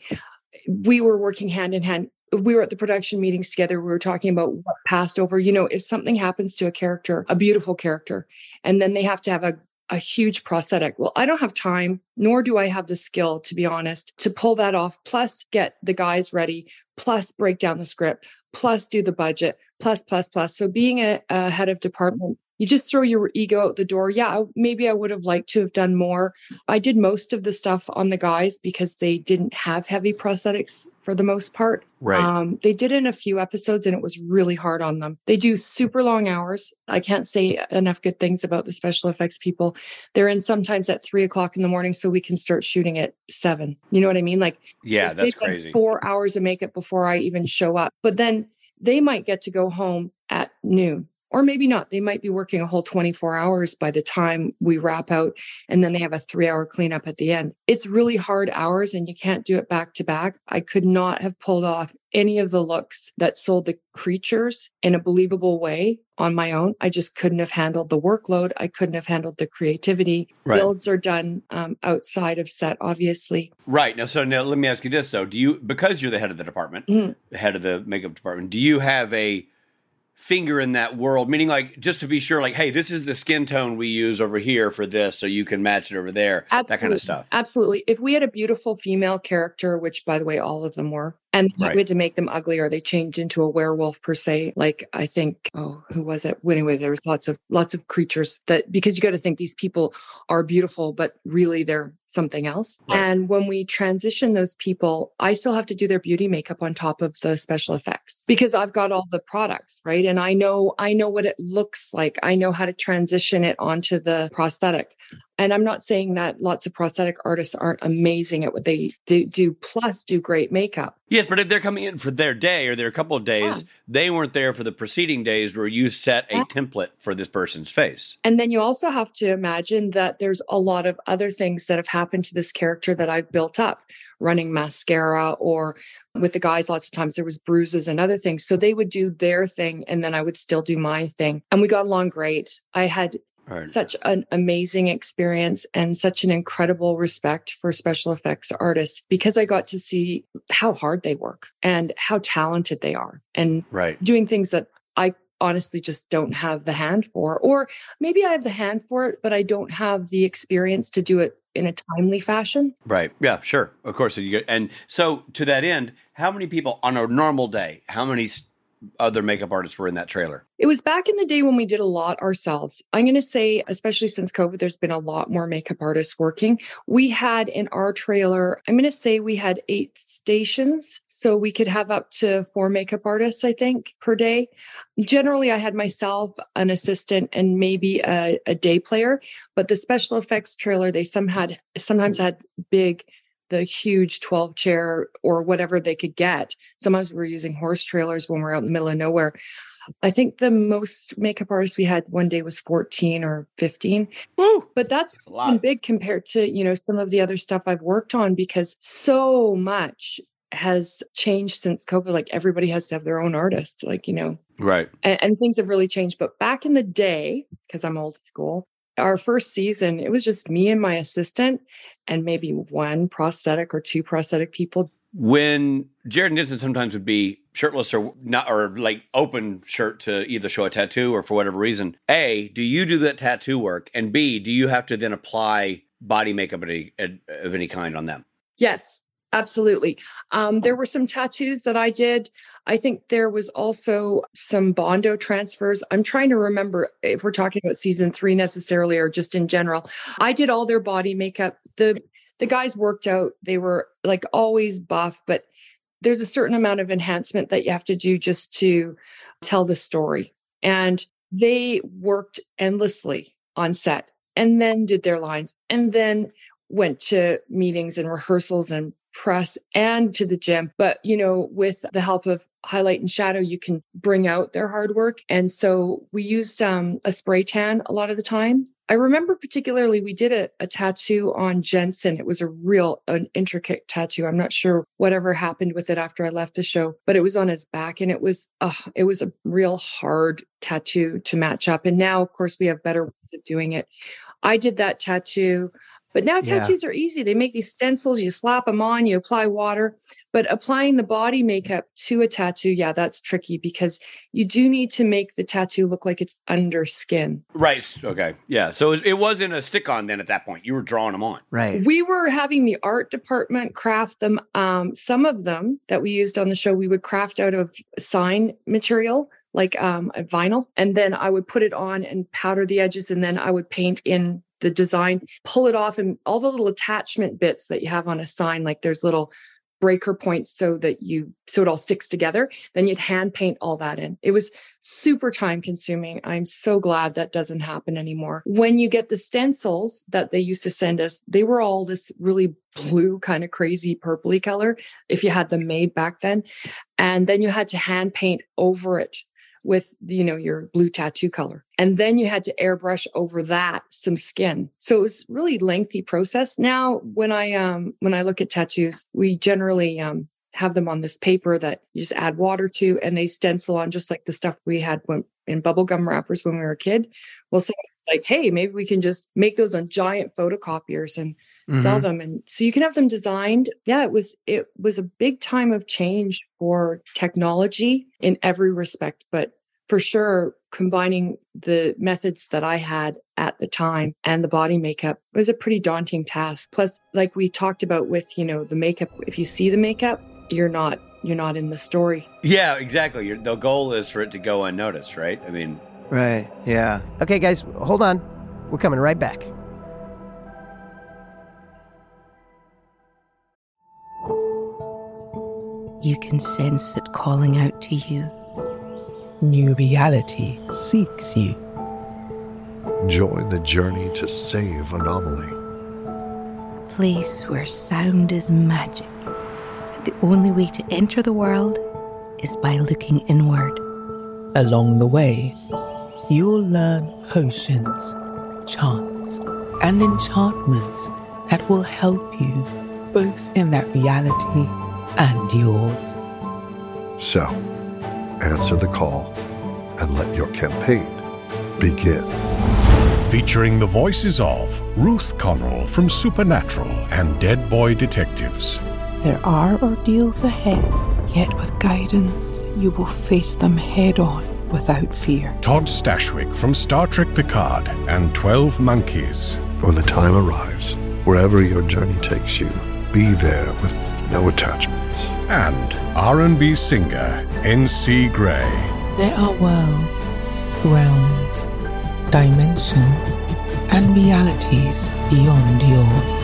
we were working hand in hand. We were at the production meetings together. We were talking about what passed over. If something happens to a character, a beautiful character, and then they have to have a huge prosthetic. Well, I don't have time, nor do I have the skill, to be honest, to pull that off, plus get the guys ready, plus break down the script, plus do the budget, plus. So being a head of department you just throw your ego out the door. Yeah, maybe I would have liked to have done more. I did most of the stuff on the guys because they didn't have heavy prosthetics for the most part. Right. They did in a few episodes and it was really hard on them. They do super long hours. I can't say enough good things about the special effects people. They're in sometimes at 3:00 in the morning so we can start shooting at 7. You know what I mean? Like, yeah, that's crazy. 4 hours of makeup before I even show up. But then they might get to go home at noon. Or maybe not. They might be working a whole 24 hours by the time we wrap out, and then they have a 3-hour cleanup at the end. It's really hard hours and you can't do it back to back. I could not have pulled off any of the looks that sold the creatures in a believable way on my own. I just couldn't have handled the workload. I couldn't have handled the creativity. Right. Builds are done outside of set, obviously. Right. Now let me ask you this, though. Because you're the head of the department, the head of the makeup department, do you have a finger in that world, meaning like just to be sure, like, hey, this is the skin tone we use over here for this, so you can match it over there. Absolutely. That kind of stuff. Absolutely. If we had a beautiful female character, which by the way, all of them were, and we had to make them ugly or they changed into a werewolf per se, like I think, who was it? Anyway, there was lots of creatures that, because you got to think these people are beautiful, but really they're something else. Right. And when we transition those people, I still have to do their beauty makeup on top of the special effects because I've got all the products, right? And I know what it looks like. I know how to transition it onto the prosthetic. And I'm not saying that lots of prosthetic artists aren't amazing at what they do, plus do great makeup. Yes, but if they're coming in for their day or their couple of days, they weren't there for the preceding days where you set a template for this person's face. And then you also have to imagine that there's a lot of other things that have happened to this character that I've built up, running mascara, or with the guys, lots of times there was bruises and other things. So they would do their thing and then I would still do my thing. And we got along great. I had such an amazing experience and such an incredible respect for special effects artists because I got to see how hard they work and how talented they are and doing things that I honestly just don't have the hand for, or maybe I have the hand for it, but I don't have the experience to do it in a timely fashion. Right. Yeah, sure. Of course. And so to that end, how many people on a normal day, how many other makeup artists were in that trailer? It was back in the day when we did a lot ourselves. I'm going to say, especially since COVID, there's been a lot more makeup artists working. We had in our trailer, I'm going to say we had 8 stations. So we could have up to 4 makeup artists, I think, per day. Generally, I had myself, an assistant, and maybe a day player. But the special effects trailer, they sometimes had the huge 12 chair or whatever they could get. Sometimes we were using horse trailers when we're out in the middle of nowhere. I think the most makeup artists we had one day was 14 or 15. Woo! But that's been big compared to, some of the other stuff I've worked on because so much has changed since COVID. Like everybody has to have their own artist, Right. And things have really changed. But back in the day, because I'm old school, our first season, it was just me and my assistant and maybe 1 prosthetic or 2 prosthetic people. When Jared Nixon sometimes would be shirtless or not, or like open shirt to either show a tattoo or for whatever reason, A, do you do that tattoo work? And B, do you have to then apply body makeup of any kind on them? Yes. Absolutely. There were some tattoos that I did. I think there was also some Bondo transfers. I'm trying to remember if we're talking about season 3 necessarily or just in general. I did all their body makeup. The guys worked out. They were like always buff, but there's a certain amount of enhancement that you have to do just to tell the story. And they worked endlessly on set and then did their lines and then went to meetings and rehearsals and press and to the gym. But, with the help of highlight and shadow, you can bring out their hard work. And so we used a spray tan a lot of the time. I remember particularly we did a tattoo on Jensen. It was an intricate tattoo. I'm not sure whatever happened with it after I left the show, but it was on his back and it was a real hard tattoo to match up. And now, of course, we have better ways of doing it. I did that tattoo. But now tattoos are easy. They make these stencils, you slap them on, you apply water. But applying the body makeup to a tattoo, that's tricky because you do need to make the tattoo look like it's under skin. Right. Okay. Yeah. So it wasn't a stick-on then at that point. You were drawing them on. Right. We were having the art department craft them. Some of them that we used on the show, we would craft out of sign material. like a vinyl. And then I would put it on and powder the edges. And then I would paint in the design, pull it off, and all the little attachment bits that you have on a sign, like there's little breaker points so it all sticks together. Then you'd hand paint all that in. It was super time consuming. I'm so glad that doesn't happen anymore. When you get the stencils that they used to send us, they were all this really blue, kind of crazy purpley color if you had them made back then. And then you had to hand paint over it with, your blue tattoo color. And then you had to airbrush over that some skin. So it was really lengthy process. Now, when I look at tattoos, we generally have them on this paper that you just add water to, and they stencil on just like the stuff we had in bubblegum wrappers when we were a kid. Well, someone's like, hey, maybe we can just make those on giant photocopiers and sell them. And so you can have them designed. Yeah, it was a big time of change for technology in every respect, but for sure, combining the methods that I had at the time and the body makeup was a pretty daunting task. Plus, like we talked about with, the makeup, if you see the makeup, you're not in the story. Yeah, exactly. The goal is for it to go unnoticed, right? I mean, right. Yeah. Okay, guys, hold on. We're coming right back. You can sense it calling out to you. New reality seeks you. Join the journey to save Anomaly. Place where sound is magic. The only way to enter the world is by looking inward. Along the way, you'll learn potions, chants, and enchantments that will help you both in that reality and yours. So, answer the call and let your campaign begin. Featuring the voices of Ruth Connell from Supernatural and Dead Boy Detectives. There are ordeals ahead, yet with guidance, you will face them head on without fear. Todd Stashwick from Star Trek Picard and 12 Monkeys. When the time arrives, wherever your journey takes you, be there with no attachments. And R&B singer N.C. Gray. There are worlds, realms, dimensions, and realities beyond yours.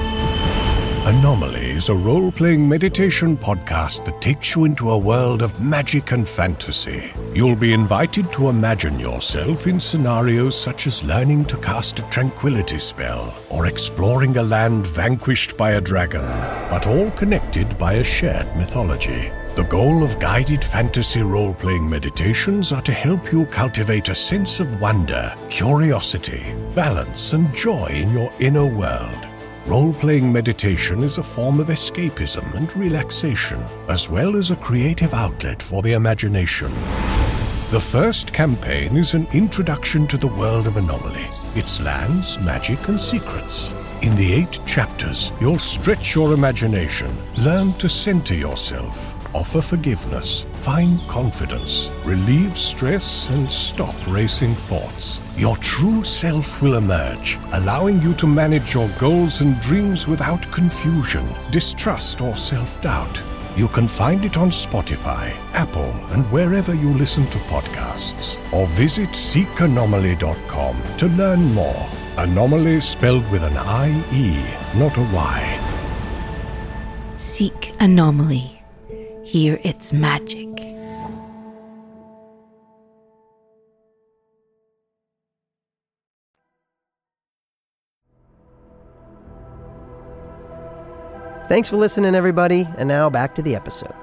Anomaly is a role-playing meditation podcast that takes you into a world of magic and fantasy. You'll be invited to imagine yourself in scenarios such as learning to cast a tranquility spell or exploring a land vanquished by a dragon, but all connected by a shared mythology. The goal of guided fantasy role-playing meditations are to help you cultivate a sense of wonder, curiosity, balance, and joy in your inner world. Role-playing meditation is a form of escapism and relaxation, as well as a creative outlet for the imagination. The first campaign is an introduction to the world of Anomaly, its lands, magic, and secrets. In the 8 chapters, you'll stretch your imagination, learn to center yourself, offer forgiveness, find confidence, relieve stress, and stop racing thoughts. Your true self will emerge, allowing you to manage your goals and dreams without confusion, distrust, or self-doubt. You can find it on Spotify, Apple, and wherever you listen to podcasts. Or visit seekanomaly.com to learn more. Anomaly spelled with an I-E, not a Y. Seek Anomaly. Here it's magic. Thanks for listening, everybody. And now back to the episode.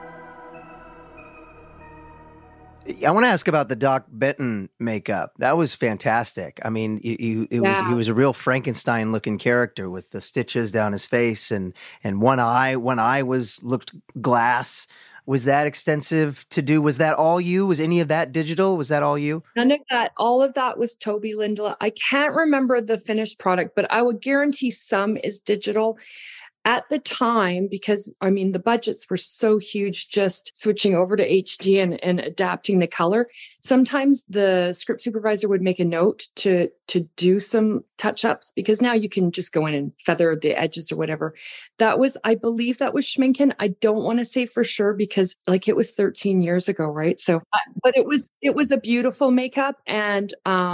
I want to ask about the Doc Benton makeup. That was fantastic. I mean, he was a real Frankenstein-looking character with the stitches down his face and one eye looked glass. Was that extensive to do? Was that all you? Was any of that digital? Was that all you? None of that. All of that was Toby Lindla. I can't remember the finished product, but I would guarantee some is digital. At the time, because the budgets were so huge, just switching over to HD and adapting the color. Sometimes the script supervisor would make a note to to do some touch-ups, because now you can just go in and feather the edges or whatever. I believe that was Schminken. I don't want to say for sure because like it was 13 years ago, right? So, but it was a beautiful makeup, and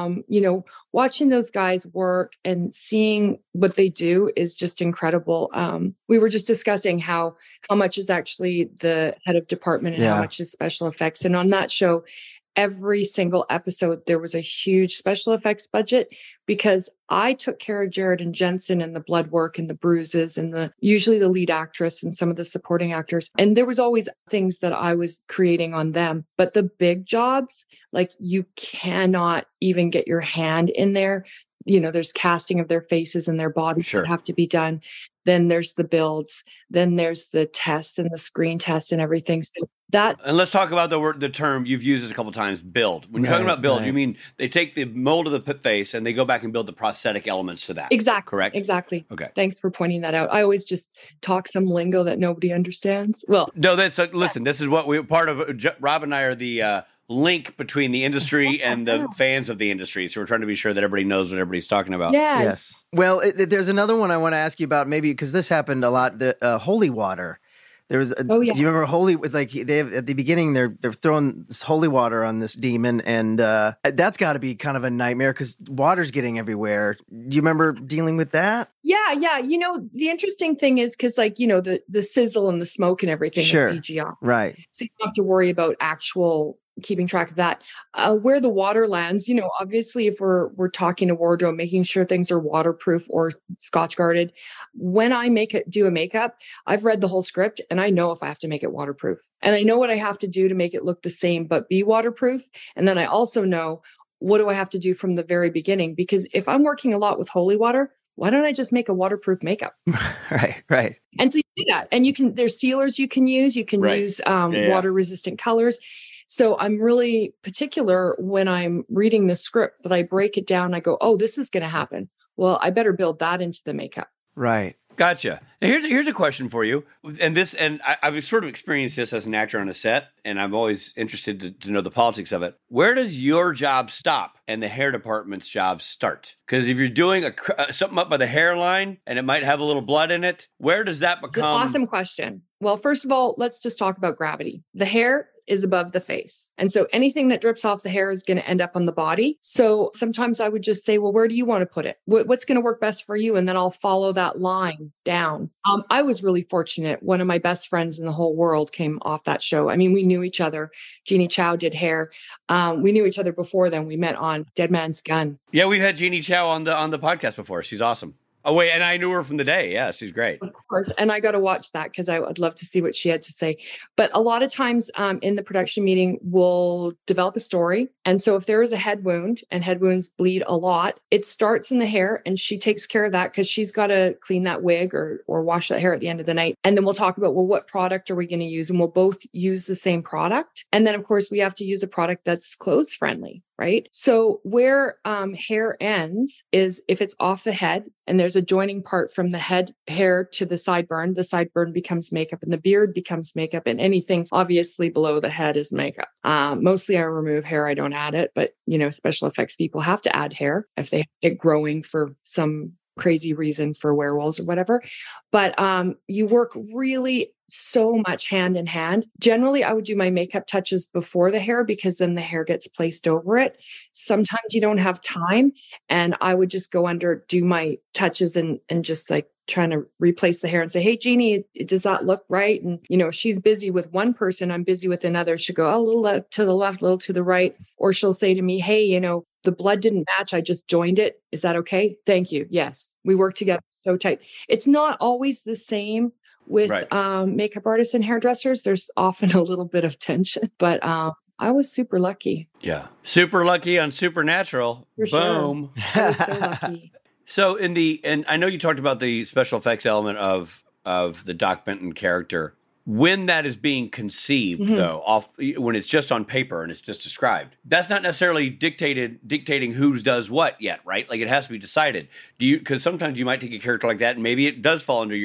watching those guys work and seeing what they do is just incredible. We were just discussing how much is actually the head of department and how much is special effects. And on that show, every single episode, there was a huge special effects budget because I took care of Jared and Jensen and the blood work and the bruises and usually the lead actress and some of the supporting actors. And there was always things that I was creating on them. But the big jobs, like you cannot even get your hand in there. There's casting of their faces and their bodies that have to be done. Then there's the builds. Then there's the tests and the screen tests and everything. So and let's talk about the term you've used it a couple of times, build. When you're talking about build, you mean they take the mold of the face and they go back and build the prosthetic elements to that. Exactly. Correct? Exactly. Okay. Thanks for pointing that out. I always just talk some lingo that nobody understands. Well, no, listen, this is what part of Rob and I are the link between the industry and the fans of the industry. So we're trying to be sure that everybody knows what everybody's talking about. Yes. Well, there's another one I want to ask you about, maybe because this happened a lot. The holy water. There was. Do you remember holy? They have at the beginning they're throwing this holy water on this demon, and that's got to be kind of a nightmare because water's getting everywhere. Do you remember dealing with that? Yeah. The interesting thing is because the sizzle and the smoke and everything is CGI, right? So you don't have to worry about actual keeping track of that. Where the water lands, obviously if we're talking to wardrobe, making sure things are waterproof or Scotch guarded. When I do a makeup, I've read the whole script and I know if I have to make it waterproof, and I know what I have to do to make it look the same but be waterproof. And then I also know what do I have to do from the very beginning, because if I'm working a lot with holy water, why don't I just make a waterproof makeup? Right. And so you do that, and there's sealers you can use. You can use water resistant colors. So I'm really particular when I'm reading the script that I break it down. I go, oh, this is going to happen. Well, I better build that into the makeup. Right. Gotcha. And here's a question for you. And I've sort of experienced this as an actor on a set, and I'm always interested to know the politics of it. Where does your job stop and the hair department's job start? Because if you're doing something up by the hairline and it might have a little blood in it, where does that become? It's an awesome question. Well, first of all, let's just talk about gravity. The hair is above the face. And so anything that drips off the hair is going to end up on the body. So sometimes I would just say, well, where do you want to put it? What's going to work best for you? And then I'll follow that line down. I was really fortunate. One of my best friends in the whole world came off that show. I mean, we knew each other. Jeannie Chow did hair. We knew each other before then. We met on Dead Man's Gun. Yeah, we've had Jeannie Chow on the podcast before. She's awesome. Oh, wait, and I knew her from the day. Yeah, she's great. Of course. And I got to watch that because I would love to see what she had to say. But a lot of times in the production meeting, we'll develop a story. And so if there is a head wound, and head wounds bleed a lot, it starts in the hair, and she takes care of that because she's got to clean that wig or wash that hair at the end of the night. And then we'll talk about, well, what product are we going to use? And we'll both use the same product. And then, of course, we have to use a product that's clothes friendly. Right. So where hair ends is if it's off the head and there's a joining part from the head hair to the sideburn becomes makeup, and the beard becomes makeup, and anything obviously below the head is makeup. Mostly I remove hair. I don't add it. But, special effects people have to add hair if they have it growing for some crazy reason for werewolves or whatever. But you work really so much hand in hand. Generally, I would do my makeup touches before the hair because then the hair gets placed over it. Sometimes you don't have time, and I would just go under, do my touches and just like trying to replace the hair and say, hey, Jeannie, does that look right? And, she's busy with one person, I'm busy with another. She'll go a little to the left, a little to the right. Or she'll say to me, hey, the blood didn't match. I just joined it. Is that okay? Thank you. Yes. We work together so tight. It's not always the same with makeup artists and hairdressers. There's often a little bit of tension, but I was super lucky. Yeah. Super lucky on Supernatural. For Boom. Sure. I was so lucky. So and I know you talked about the special effects element of the Doc Benton character. When that is being conceived, though, when it's just on paper and it's just described, that's not necessarily dictating who does what yet, right? Like it has to be decided. Because sometimes you might take a character like that and maybe it does fall under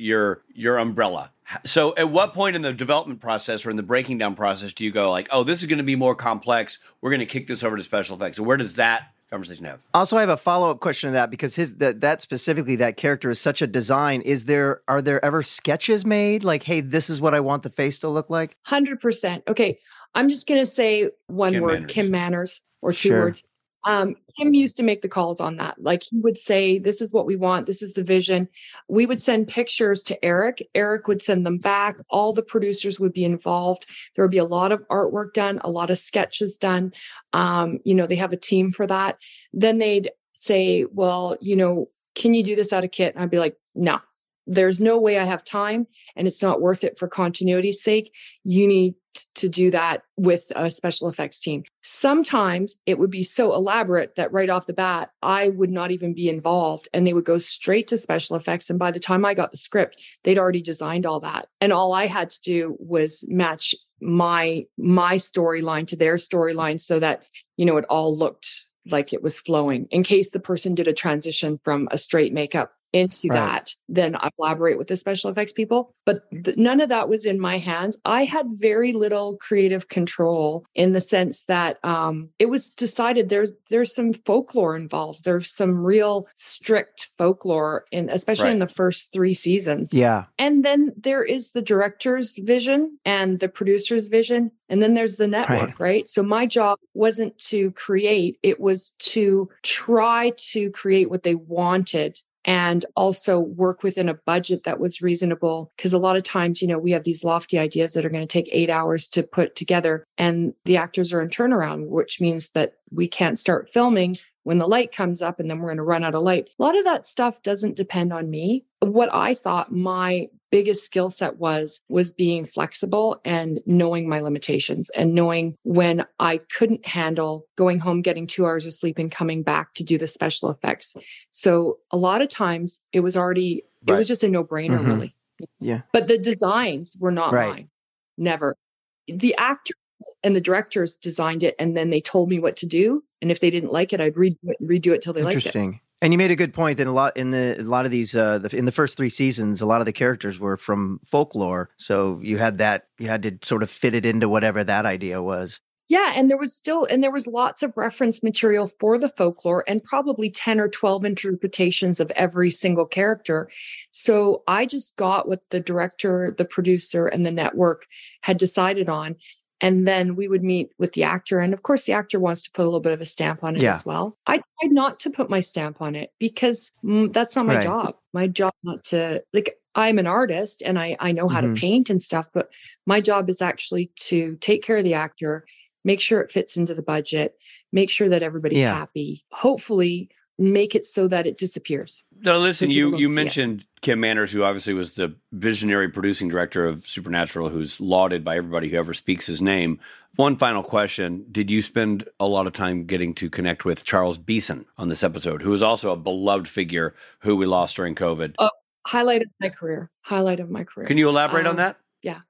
your umbrella. So at what point in the development process or in the breaking down process do you go like, oh, this is going to be more complex, we're going to kick this over to special effects? And where does that conversation to have. Also, I have a follow-up question to that because that specifically, that character is such a design. Are there ever sketches made? Like, hey, this is what I want the face to look like? 100%. Okay. I'm just going to say one word, Manners. Kim Manners, or two Sure. words. Kim used to make the calls on that. Like he would say, this is what we want. This is the vision. We would send pictures to Eric. Eric would send them back. All the producers would be involved. There would be a lot of artwork done, a lot of sketches done. They have a team for that. Then they'd say, well, can you do this out of kit? And I'd be like, no, there's no way I have time and it's not worth it for continuity's sake. You need to do that with a special effects team. Sometimes it would be so elaborate that right off the bat, I would not even be involved and they would go straight to special effects. And by the time I got the script, they'd already designed all that. And all I had to do was match my storyline to their storyline so that, it all looked like it was flowing. In case the person did a transition from a straight makeup into that, then I collaborate with the special effects people. But none of that was in my hands. I had very little creative control in the sense that it was decided there's some folklore involved. There's some real strict folklore, especially in the first 3 seasons. Yeah. And then there is the director's vision and the producer's vision. And then there's the network, right? So my job wasn't to create, it was to try to create what they wanted and also work within a budget that was reasonable. Because a lot of times, we have these lofty ideas that are going to take 8 hours to put together and the actors are in turnaround, which means that we can't start filming when the light comes up and then we're going to run out of light. A lot of that stuff doesn't depend on me. What I thought my biggest skill set was being flexible and knowing my limitations and knowing when I couldn't handle going home, getting 2 hours of sleep and coming back to do the special effects. So a lot of times it was already, it was just a no-brainer, really. Yeah. But the designs were not mine. Never. The actor and the directors designed it and then they told me what to do. And if they didn't like it, I'd redo it till they liked it. Interesting. And you made a good point that a lot of these in the first 3 seasons, a lot of the characters were from folklore. So you had to sort of fit it into whatever that idea was. Yeah, and there was lots of reference material for the folklore and probably 10 or 12 interpretations of every single character. So I just got what the director, the producer, and the network had decided on. And then we would meet with the actor. And of course, the actor wants to put a little bit of a stamp on it as well. I tried not to put my stamp on it because that's not my job. My job not to, I'm an artist and I know how to paint and stuff, but my job is actually to take care of the actor, make sure it fits into the budget, make sure that everybody's happy, hopefully make it so that it disappears. No, listen, you mentioned Kim Manners, who obviously was the visionary producing director of Supernatural, who's lauded by everybody who ever speaks his name. One final question. Did you spend a lot of time getting to connect with Charles Beeson on this episode, who is also a beloved figure who we lost during COVID? Highlight of my career. Can you elaborate on that? Yeah.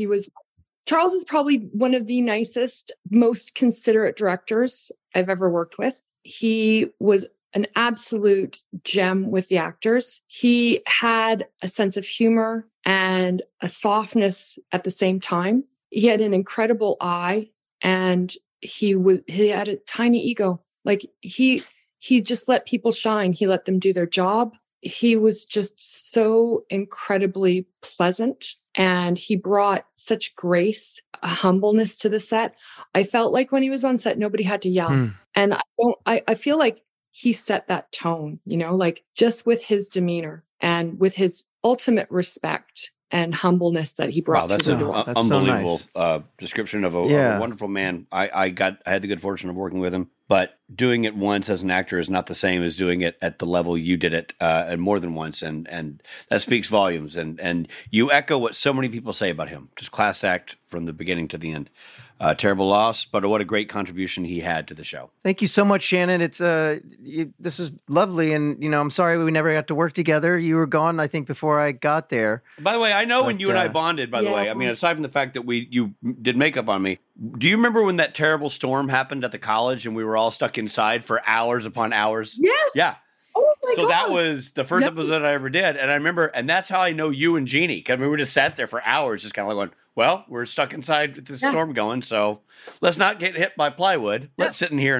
Charles is probably one of the nicest, most considerate directors I've ever worked with. He was an absolute gem with the actors. He had a sense of humor and a softness at the same time. He had an incredible eye and he had a tiny ego. Like he just let people shine. He let them do their job. He was just so incredibly pleasant and he brought such grace, a humbleness to the set. I felt like when he was on set, nobody had to yell. And I feel like he set that tone, just with his demeanor and with his ultimate respect and humbleness that he brought. Wow, that's an unbelievable description of a wonderful man. I had the good fortune of working with him, but doing it once as an actor is not the same as doing it at the level you did it and more than once, and that speaks volumes. And you echo what so many people say about him. Just class act from the beginning to the end. Terrible loss, but what a great contribution he had to the show. Thank you so much, Shannon. It's this is lovely, and I'm sorry we never got to work together. You were gone, I think, before I got there. By the way, I know when you and I bonded. By the way, I mean, aside from the fact that you did makeup on me, do you remember when that terrible storm happened at the college and we were all stuck inside for hours upon hours? Yes. Yeah. Oh my God. That was the first episode I ever did, and I remember, and that's how I know you and Jeannie, because we were just sat there for hours, just kind of like going, well, we're stuck inside with this storm going, so let's not get hit by plywood. Let's sit in here and talk.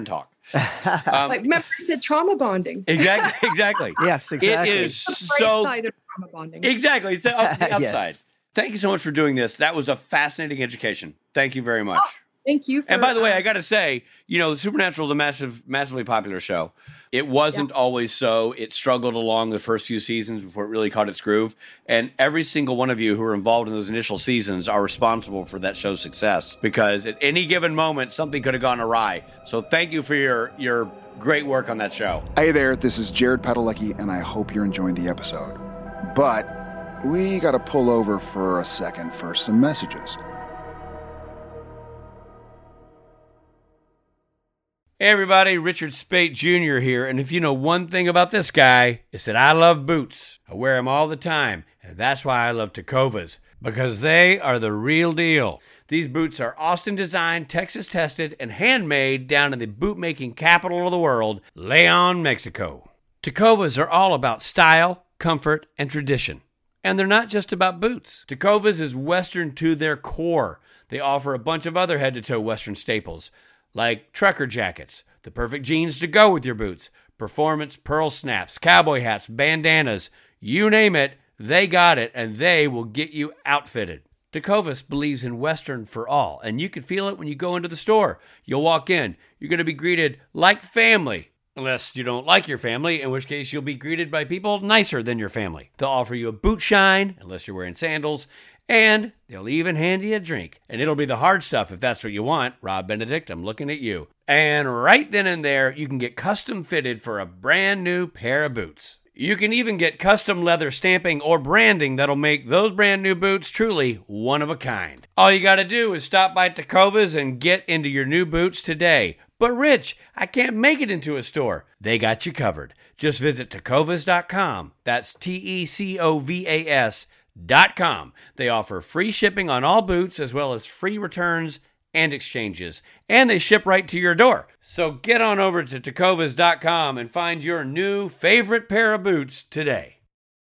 Like, remember I said trauma bonding. Exactly. Yes, exactly. It is The bright so side of trauma bonding. exactly. It's the upside. Yes. Thank you so much for doing this. That was a fascinating education. Thank you very much. Thank you. And by the way, I got to say, the Supernatural is a massively popular show. It wasn't always so. It struggled along the first few seasons before it really caught its groove. And every single one of you who were involved in those initial seasons are responsible for that show's success, because at any given moment, something could have gone awry. So thank you for your great work on that show. Hey there, this is Jared Padalecki, and I hope you're enjoying the episode. But we got to pull over for a second for some messages. Hey everybody, Richard Spate Jr. here, and if you know one thing about this guy, it's that I love boots. I wear them all the time, and that's why I love Tecovas, because they are the real deal. These boots are Austin designed, Texas tested, and handmade down in the boot-making capital of the world, Leon, Mexico. Tecovas are all about style, comfort, and tradition. And they're not just about boots. Tecovas is Western to their core. They offer a bunch of other head-to-toe Western staples, like trucker jackets, the perfect jeans to go with your boots, performance pearl snaps, cowboy hats, bandanas, you name it, they got it, and they will get you outfitted. Tecovas believes in Western for all, and you can feel it when you go into the store. You'll walk in, you're going to be greeted like family, unless you don't like your family, in which case you'll be greeted by people nicer than your family. They'll offer you a boot shine, unless you're wearing sandals, and they'll even hand you a drink. And it'll be the hard stuff if that's what you want. Rob Benedict, I'm looking at you. And right then and there, you can get custom fitted for a brand new pair of boots. You can even get custom leather stamping or branding that'll make those brand new boots truly one of a kind. All you got to do is stop by Tecovas and get into your new boots today. But Rich, I can't make it into a store. They got you covered. Just visit Tecovas.com. That's Tecovas.com. They offer free shipping on all boots as well as free returns and exchanges. And they ship right to your door. So get on over to Tecovas.com and find your new favorite pair of boots today.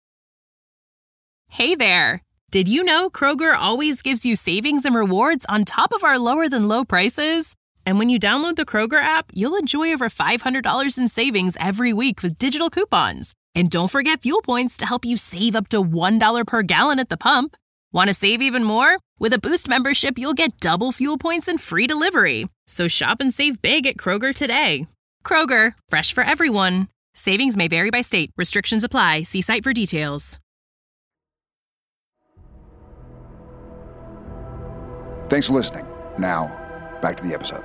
Hey there. Did you know Kroger always gives you savings and rewards on top of our lower than low prices? And when you download the Kroger app, you'll enjoy over $500 in savings every week with digital coupons. And don't forget fuel points to help you save up to $1 per gallon at the pump. Want to save even more? With a Boost membership, you'll get double fuel points and free delivery. So shop and save big at Kroger today. Kroger, fresh for everyone. Savings may vary by state. Restrictions apply. See site for details. Thanks for listening. Now, back to the episode.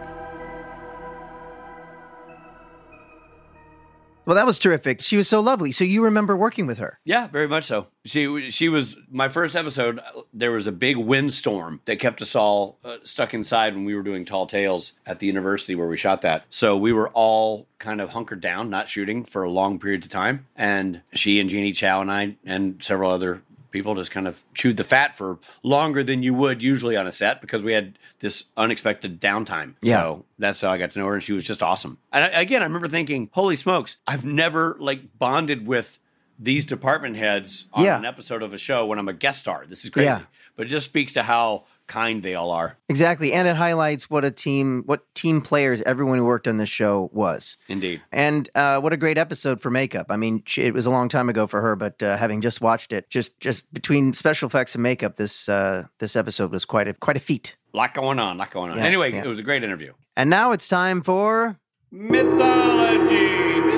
Well, that was terrific. She was so lovely. So you remember working with her? Yeah, very much so. She was my first episode. There was a big windstorm that kept us all stuck inside when we were doing Tall Tales at the university where we shot that. So we were all kind of hunkered down, not shooting for long periods of time. And she and Jeannie Chow and I and several other people just kind of chewed the fat for longer than you would usually on a set because we had this unexpected downtime. Yeah. So that's how I got to know her, and she was just awesome. And I remember thinking, holy smokes, I've never bonded with these department heads on an episode of a show when I'm a guest star. This is crazy. Yeah. But it just speaks to how kind they all are. Exactly. And it highlights what team players everyone who worked on this show was. Indeed. And what a great episode for makeup. I mean, it was a long time ago for her, but having just watched it, just between special effects and makeup, this episode was quite a feat. Lot going on. Yeah, anyway, It was a great interview. And now it's time for Mythology.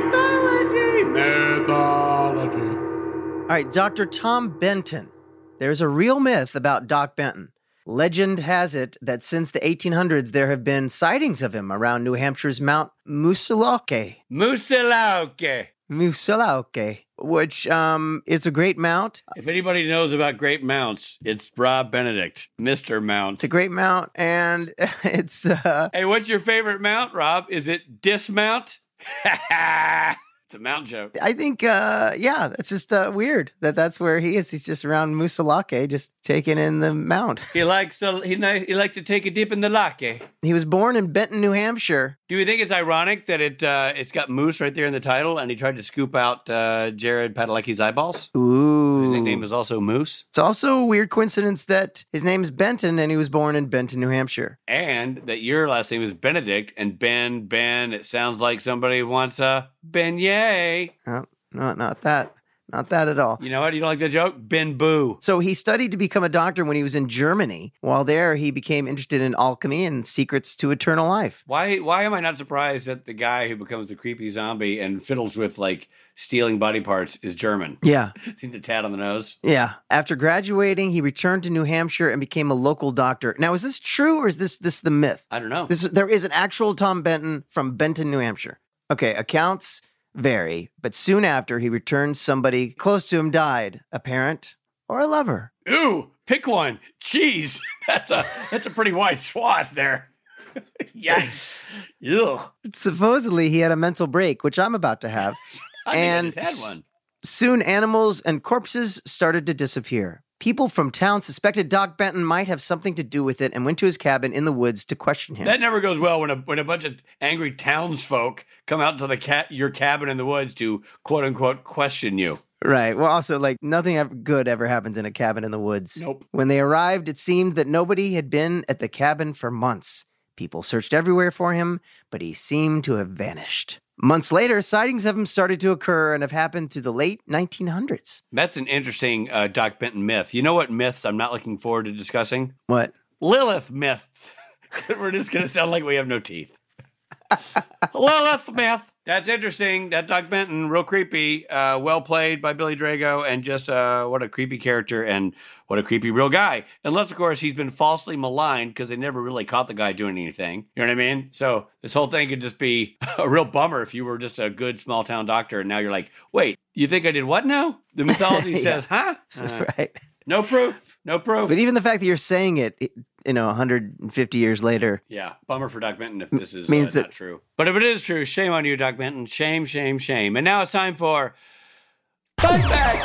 All right, Dr. Tom Benton. There's a real myth about Doc Benton. Legend has it that since the 1800s, there have been sightings of him around New Hampshire's Mount Moosilauke. Which it's a great mount. If anybody knows about great mounts, it's Rob Benedict, Mr. Mount. It's a great mount, and it's... Hey, what's your favorite mount, Rob? Is it dismount? It's a mount joke. I think, that's just weird that's where he is. He's just around Musalake, just taking in the mount. He likes to take a dip in the lake. He was born in Benton, New Hampshire. Do you think it's ironic that it's got Moose right there in the title, and he tried to scoop out Jared Padalecki's eyeballs? Ooh. His nickname is also Moose. It's also a weird coincidence that his name is Benton, and he was born in Benton, New Hampshire. And that your last name is Benedict, and Ben, it sounds like somebody wants a beignet. Oh, no, not that. Not that at all. You know what? You don't like that joke? Ben Boo. So he studied to become a doctor when he was in Germany. While there, he became interested in alchemy and secrets to eternal life. Why am I not surprised that the guy who becomes the creepy zombie and fiddles with, like, stealing body parts is German? Yeah. Seems a tad on the nose. Yeah. After graduating, he returned to New Hampshire and became a local doctor. Now, is this true or is this the myth? I don't know. There is an actual Tom Benton from Benton, New Hampshire. Okay, accounts vary, but soon after he returned, somebody close to him died, a parent or a lover. Ooh, pick one. Jeez, that's a pretty wide swath there. Yikes. Ugh. Supposedly, he had a mental break, which I'm about to have. I just had one. Soon, animals and corpses started to disappear. People from town suspected Doc Benton might have something to do with it and went to his cabin in the woods to question him. That never goes well when a bunch of angry townsfolk come out to your cabin in the woods to, quote unquote, question you. Right. Well, also, like, nothing good ever happens in a cabin in the woods. Nope. When they arrived, it seemed that nobody had been at the cabin for months. People searched everywhere for him, but he seemed to have vanished. Months later, sightings of him started to occur and have happened through the late 1900s. That's an interesting Doc Benton myth. You know what myths I'm not looking forward to discussing? What? Lilith myths. We're just going to sound like we have no teeth. Lilith myth. That's interesting. That Doc Benton, real creepy. Well played by Billy Drago, and just what a creepy character and what a creepy real guy. Unless, of course, he's been falsely maligned because they never really caught the guy doing anything. You know what I mean? So this whole thing could just be a real bummer if you were just a good small town doctor, and now you're like, wait, you think I did what now? The mythology says, huh? Right. No proof. No proof. But even the fact that you're saying it 150 years later. Yeah, bummer for Doc Benton if this is means not true. But if it is true, shame on you, Doc Benton. Shame, shame, shame. And now it's time for Fun Facts.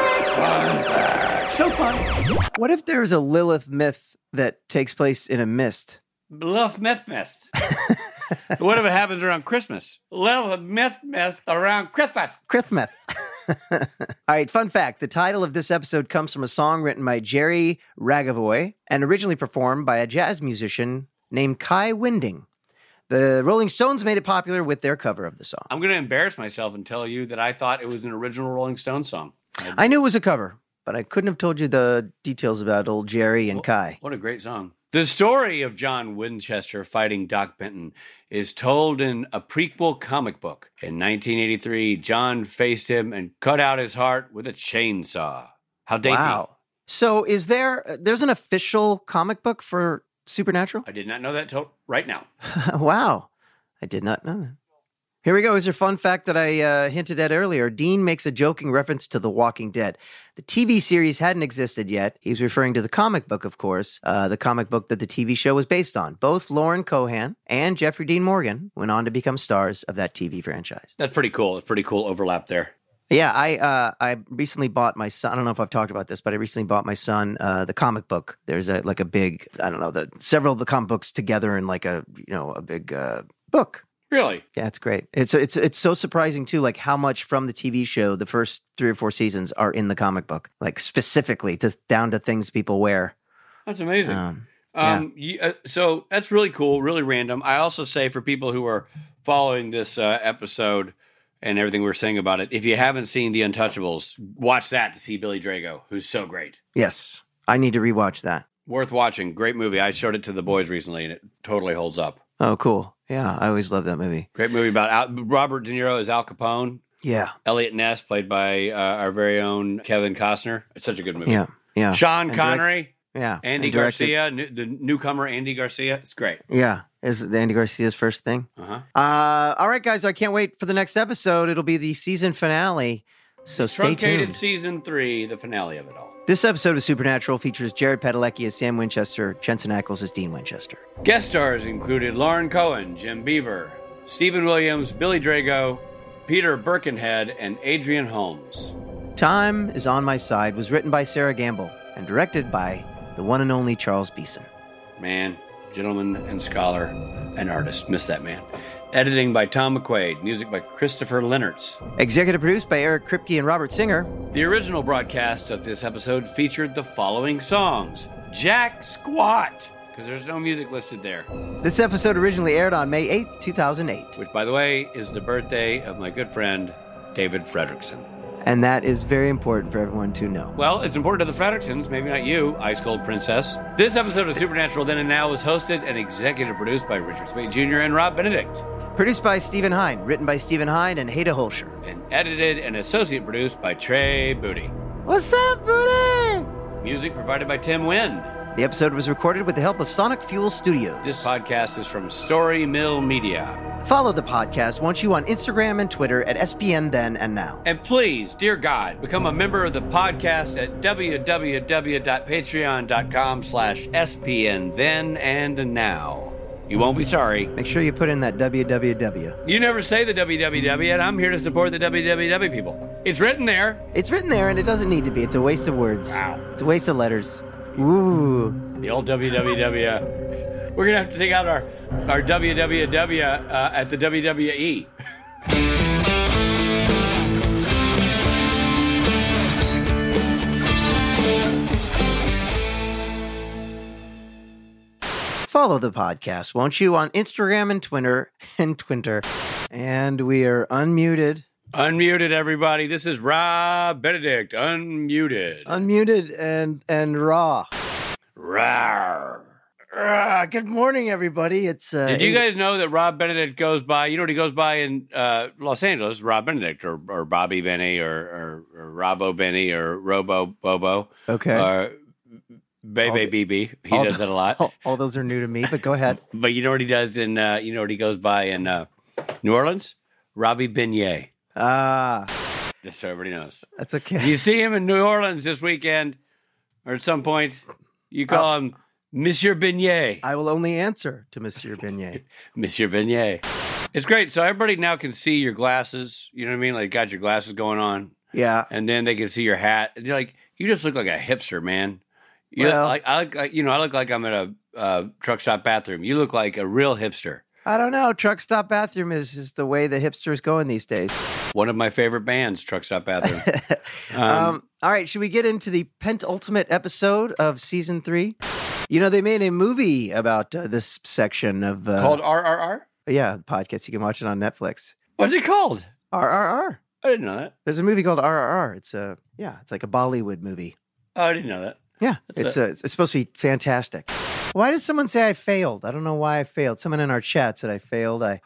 Fun Facts. So fun. What if there's a Lilith myth that takes place in a mist? Lilith mist. What if it happens around Christmas? Lilith mist around Christmas. Christmas. All right, fun fact. The title of this episode comes from a song written by Jerry Ragavoy and originally performed by a jazz musician named Kai Winding. The Rolling Stones made it popular with their cover of the song. I'm going to embarrass myself and tell you that I thought it was an original Rolling Stones song. I knew it was a cover, but I couldn't have told you the details about old Jerry and Kai. What a great song. The story of John Winchester fighting Doc Benton is told in a prequel comic book. In 1983, John faced him and cut out his heart with a chainsaw. How dainty. Wow. So there's an official comic book for Supernatural? I did not know that till right now. Wow. I did not know that. Here we go. Here's a fun fact that I hinted at earlier. Dean makes a joking reference to The Walking Dead. The TV series hadn't existed yet. He's referring to the comic book, of course, the comic book that the TV show was based on. Both Lauren Cohan and Jeffrey Dean Morgan went on to become stars of that TV franchise. That's pretty cool. It's pretty cool overlap there. Yeah, I recently bought my son. I don't know if I've talked about this, but I recently bought my son the comic book. There's a big, I don't know, several of the comic books together in like a big book. Really? Yeah, it's great. It's so surprising too, like how much from the TV show, the first 3 or 4 seasons, are in the comic book, like specifically down to things people wear. That's amazing. Yeah. So that's really cool, really random. I also say for people who are following this episode and everything we're saying about it, if you haven't seen The Untouchables, watch that to see Billy Drago, who's so great. Yes, I need to rewatch that. Worth watching. Great movie. I showed it to the boys recently, and it totally holds up. Oh, cool. Yeah, I always love that movie. Great movie about Robert De Niro as Al Capone. Yeah. Elliot Ness, played by our very own Kevin Costner. It's such a good movie. Yeah. Sean Connery. Yeah. Andy Garcia, the newcomer Andy Garcia. It's great. Yeah. Is it Andy Garcia's first thing? Uh-huh. All right, guys. I can't wait for the next episode. It'll be the season finale. So stay tuned. Truncated season 3, the finale of it all. This episode of Supernatural features Jared Padalecki as Sam Winchester, Jensen Ackles as Dean Winchester. Guest stars included Lauren Cohan, Jim Beaver, Stephen Williams, Billy Drago, Peter Birkenhead and Adrian Holmes. Time is on My Side was written by Sarah Gamble and directed by the one and only Charles Beeson. Man, gentleman and scholar and artist. Miss that man. Editing by Tom McQuaid. Music by Christopher Lennertz. Executive produced by Eric Kripke and Robert Singer. The original broadcast of this episode featured the following songs. Jack Squat, because there's no music listed there. This episode originally aired on May 8th, 2008. Which, by the way, is the birthday of my good friend, David Fredrickson. And that is very important for everyone to know. Well, it's important to the Fredricksons, maybe not you, Ice Cold Princess. This episode of Supernatural Then and Now was hosted and executive produced by Richard Spade Jr. and Rob Benedict. Produced by Stephen Hine, written by Stephen Hine and Haida Holscher. And edited and associate produced by Trey Booty. What's up, Booty? Music provided by Tim Wynn. The episode was recorded with the help of Sonic Fuel Studios. This podcast is from Story Mill Media. Follow the podcast, won't you, on Instagram and Twitter at SPN Then and Now. And please, dear God, become a member of the podcast at www.patreon.com/SPN Then and Now. You won't be sorry. Make sure you put in that www. You never say the www, and I'm here to support the www people. It's written there. It's written there, and it doesn't need to be. It's a waste of words. Wow. It's a waste of letters. Ooh. The old www. We're going to have to take out our www at the WWE. Follow the podcast, won't you, on Instagram and Twitter. And we are unmuted. Unmuted, everybody. This is Rob Benedict. Unmuted. Unmuted and raw. Rawr. Good morning, everybody. It's Did you guys know that Rob Benedict goes by? You know what he goes by in Los Angeles? Rob Benedict, or Bobby Benny, or Robbo Benny, or Robo Bobo. Okay. Or Bebe BB. He does that a lot. All those are new to me, but go ahead. But you know what he does in? You know what he goes by in New Orleans? Robbie Beignet. Just so everybody knows. That's okay. You see him in New Orleans this weekend, or at some point, you call him Monsieur Beignet. I will only answer to Monsieur Beignet. Monsieur Beignet. It's great. So everybody now can see your glasses. You know what I mean? Like, got your glasses going on. Yeah. And then they can see your hat. They're like, you just look like a hipster, man. You Well- look I look like I'm at a truck stop bathroom. You look like a real hipster. I don't know. Truck Stop Bathroom is the way the hipsters going these days. One of my favorite bands, Truck Stop Bathroom. All right. Should we get into the penultimate episode of season 3? You know, they made a movie about this section of... Called RRR? Yeah, the podcast. You can watch it on Netflix. What's it called? RRR. I didn't know that. There's a movie called RRR. It's like a Bollywood movie. Oh, I didn't know that. Yeah, it's supposed to be fantastic. Why did someone say I failed? I don't know why I failed. Someone in our chat said I failed. I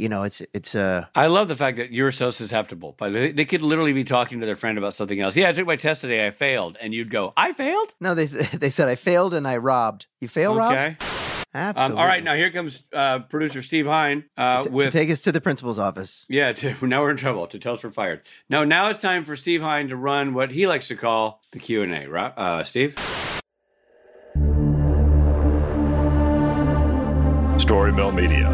love the fact that you're so susceptible. They could literally be talking to their friend about something else. Yeah, I took my test today. I failed, and you'd go, "I failed." No, they said I failed and I robbed. You fail, Rob? Okay. Absolutely. All right, now here comes producer Steve Hine to take us to the principal's office. Yeah, now we're in trouble. To tell us we're fired. Now it's time for Steve Hine to run what he likes to call the Q&A. Right, Steve? Story Mill Media.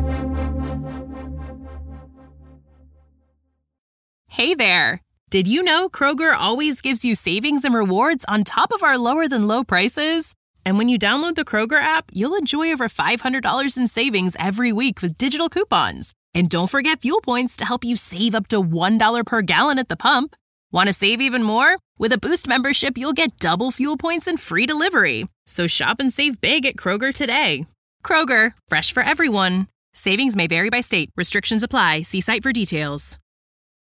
Hey there. Did you know Kroger always gives you savings and rewards on top of our lower than low prices? And when you download the Kroger app, you'll enjoy over $500 in savings every week with digital coupons. And don't forget fuel points to help you save up to $1 per gallon at the pump. Want to save even more? With a Boost membership, you'll get double fuel points and free delivery. So shop and save big at Kroger today. Kroger, fresh for everyone. Savings may vary by state. Restrictions apply. See site for details.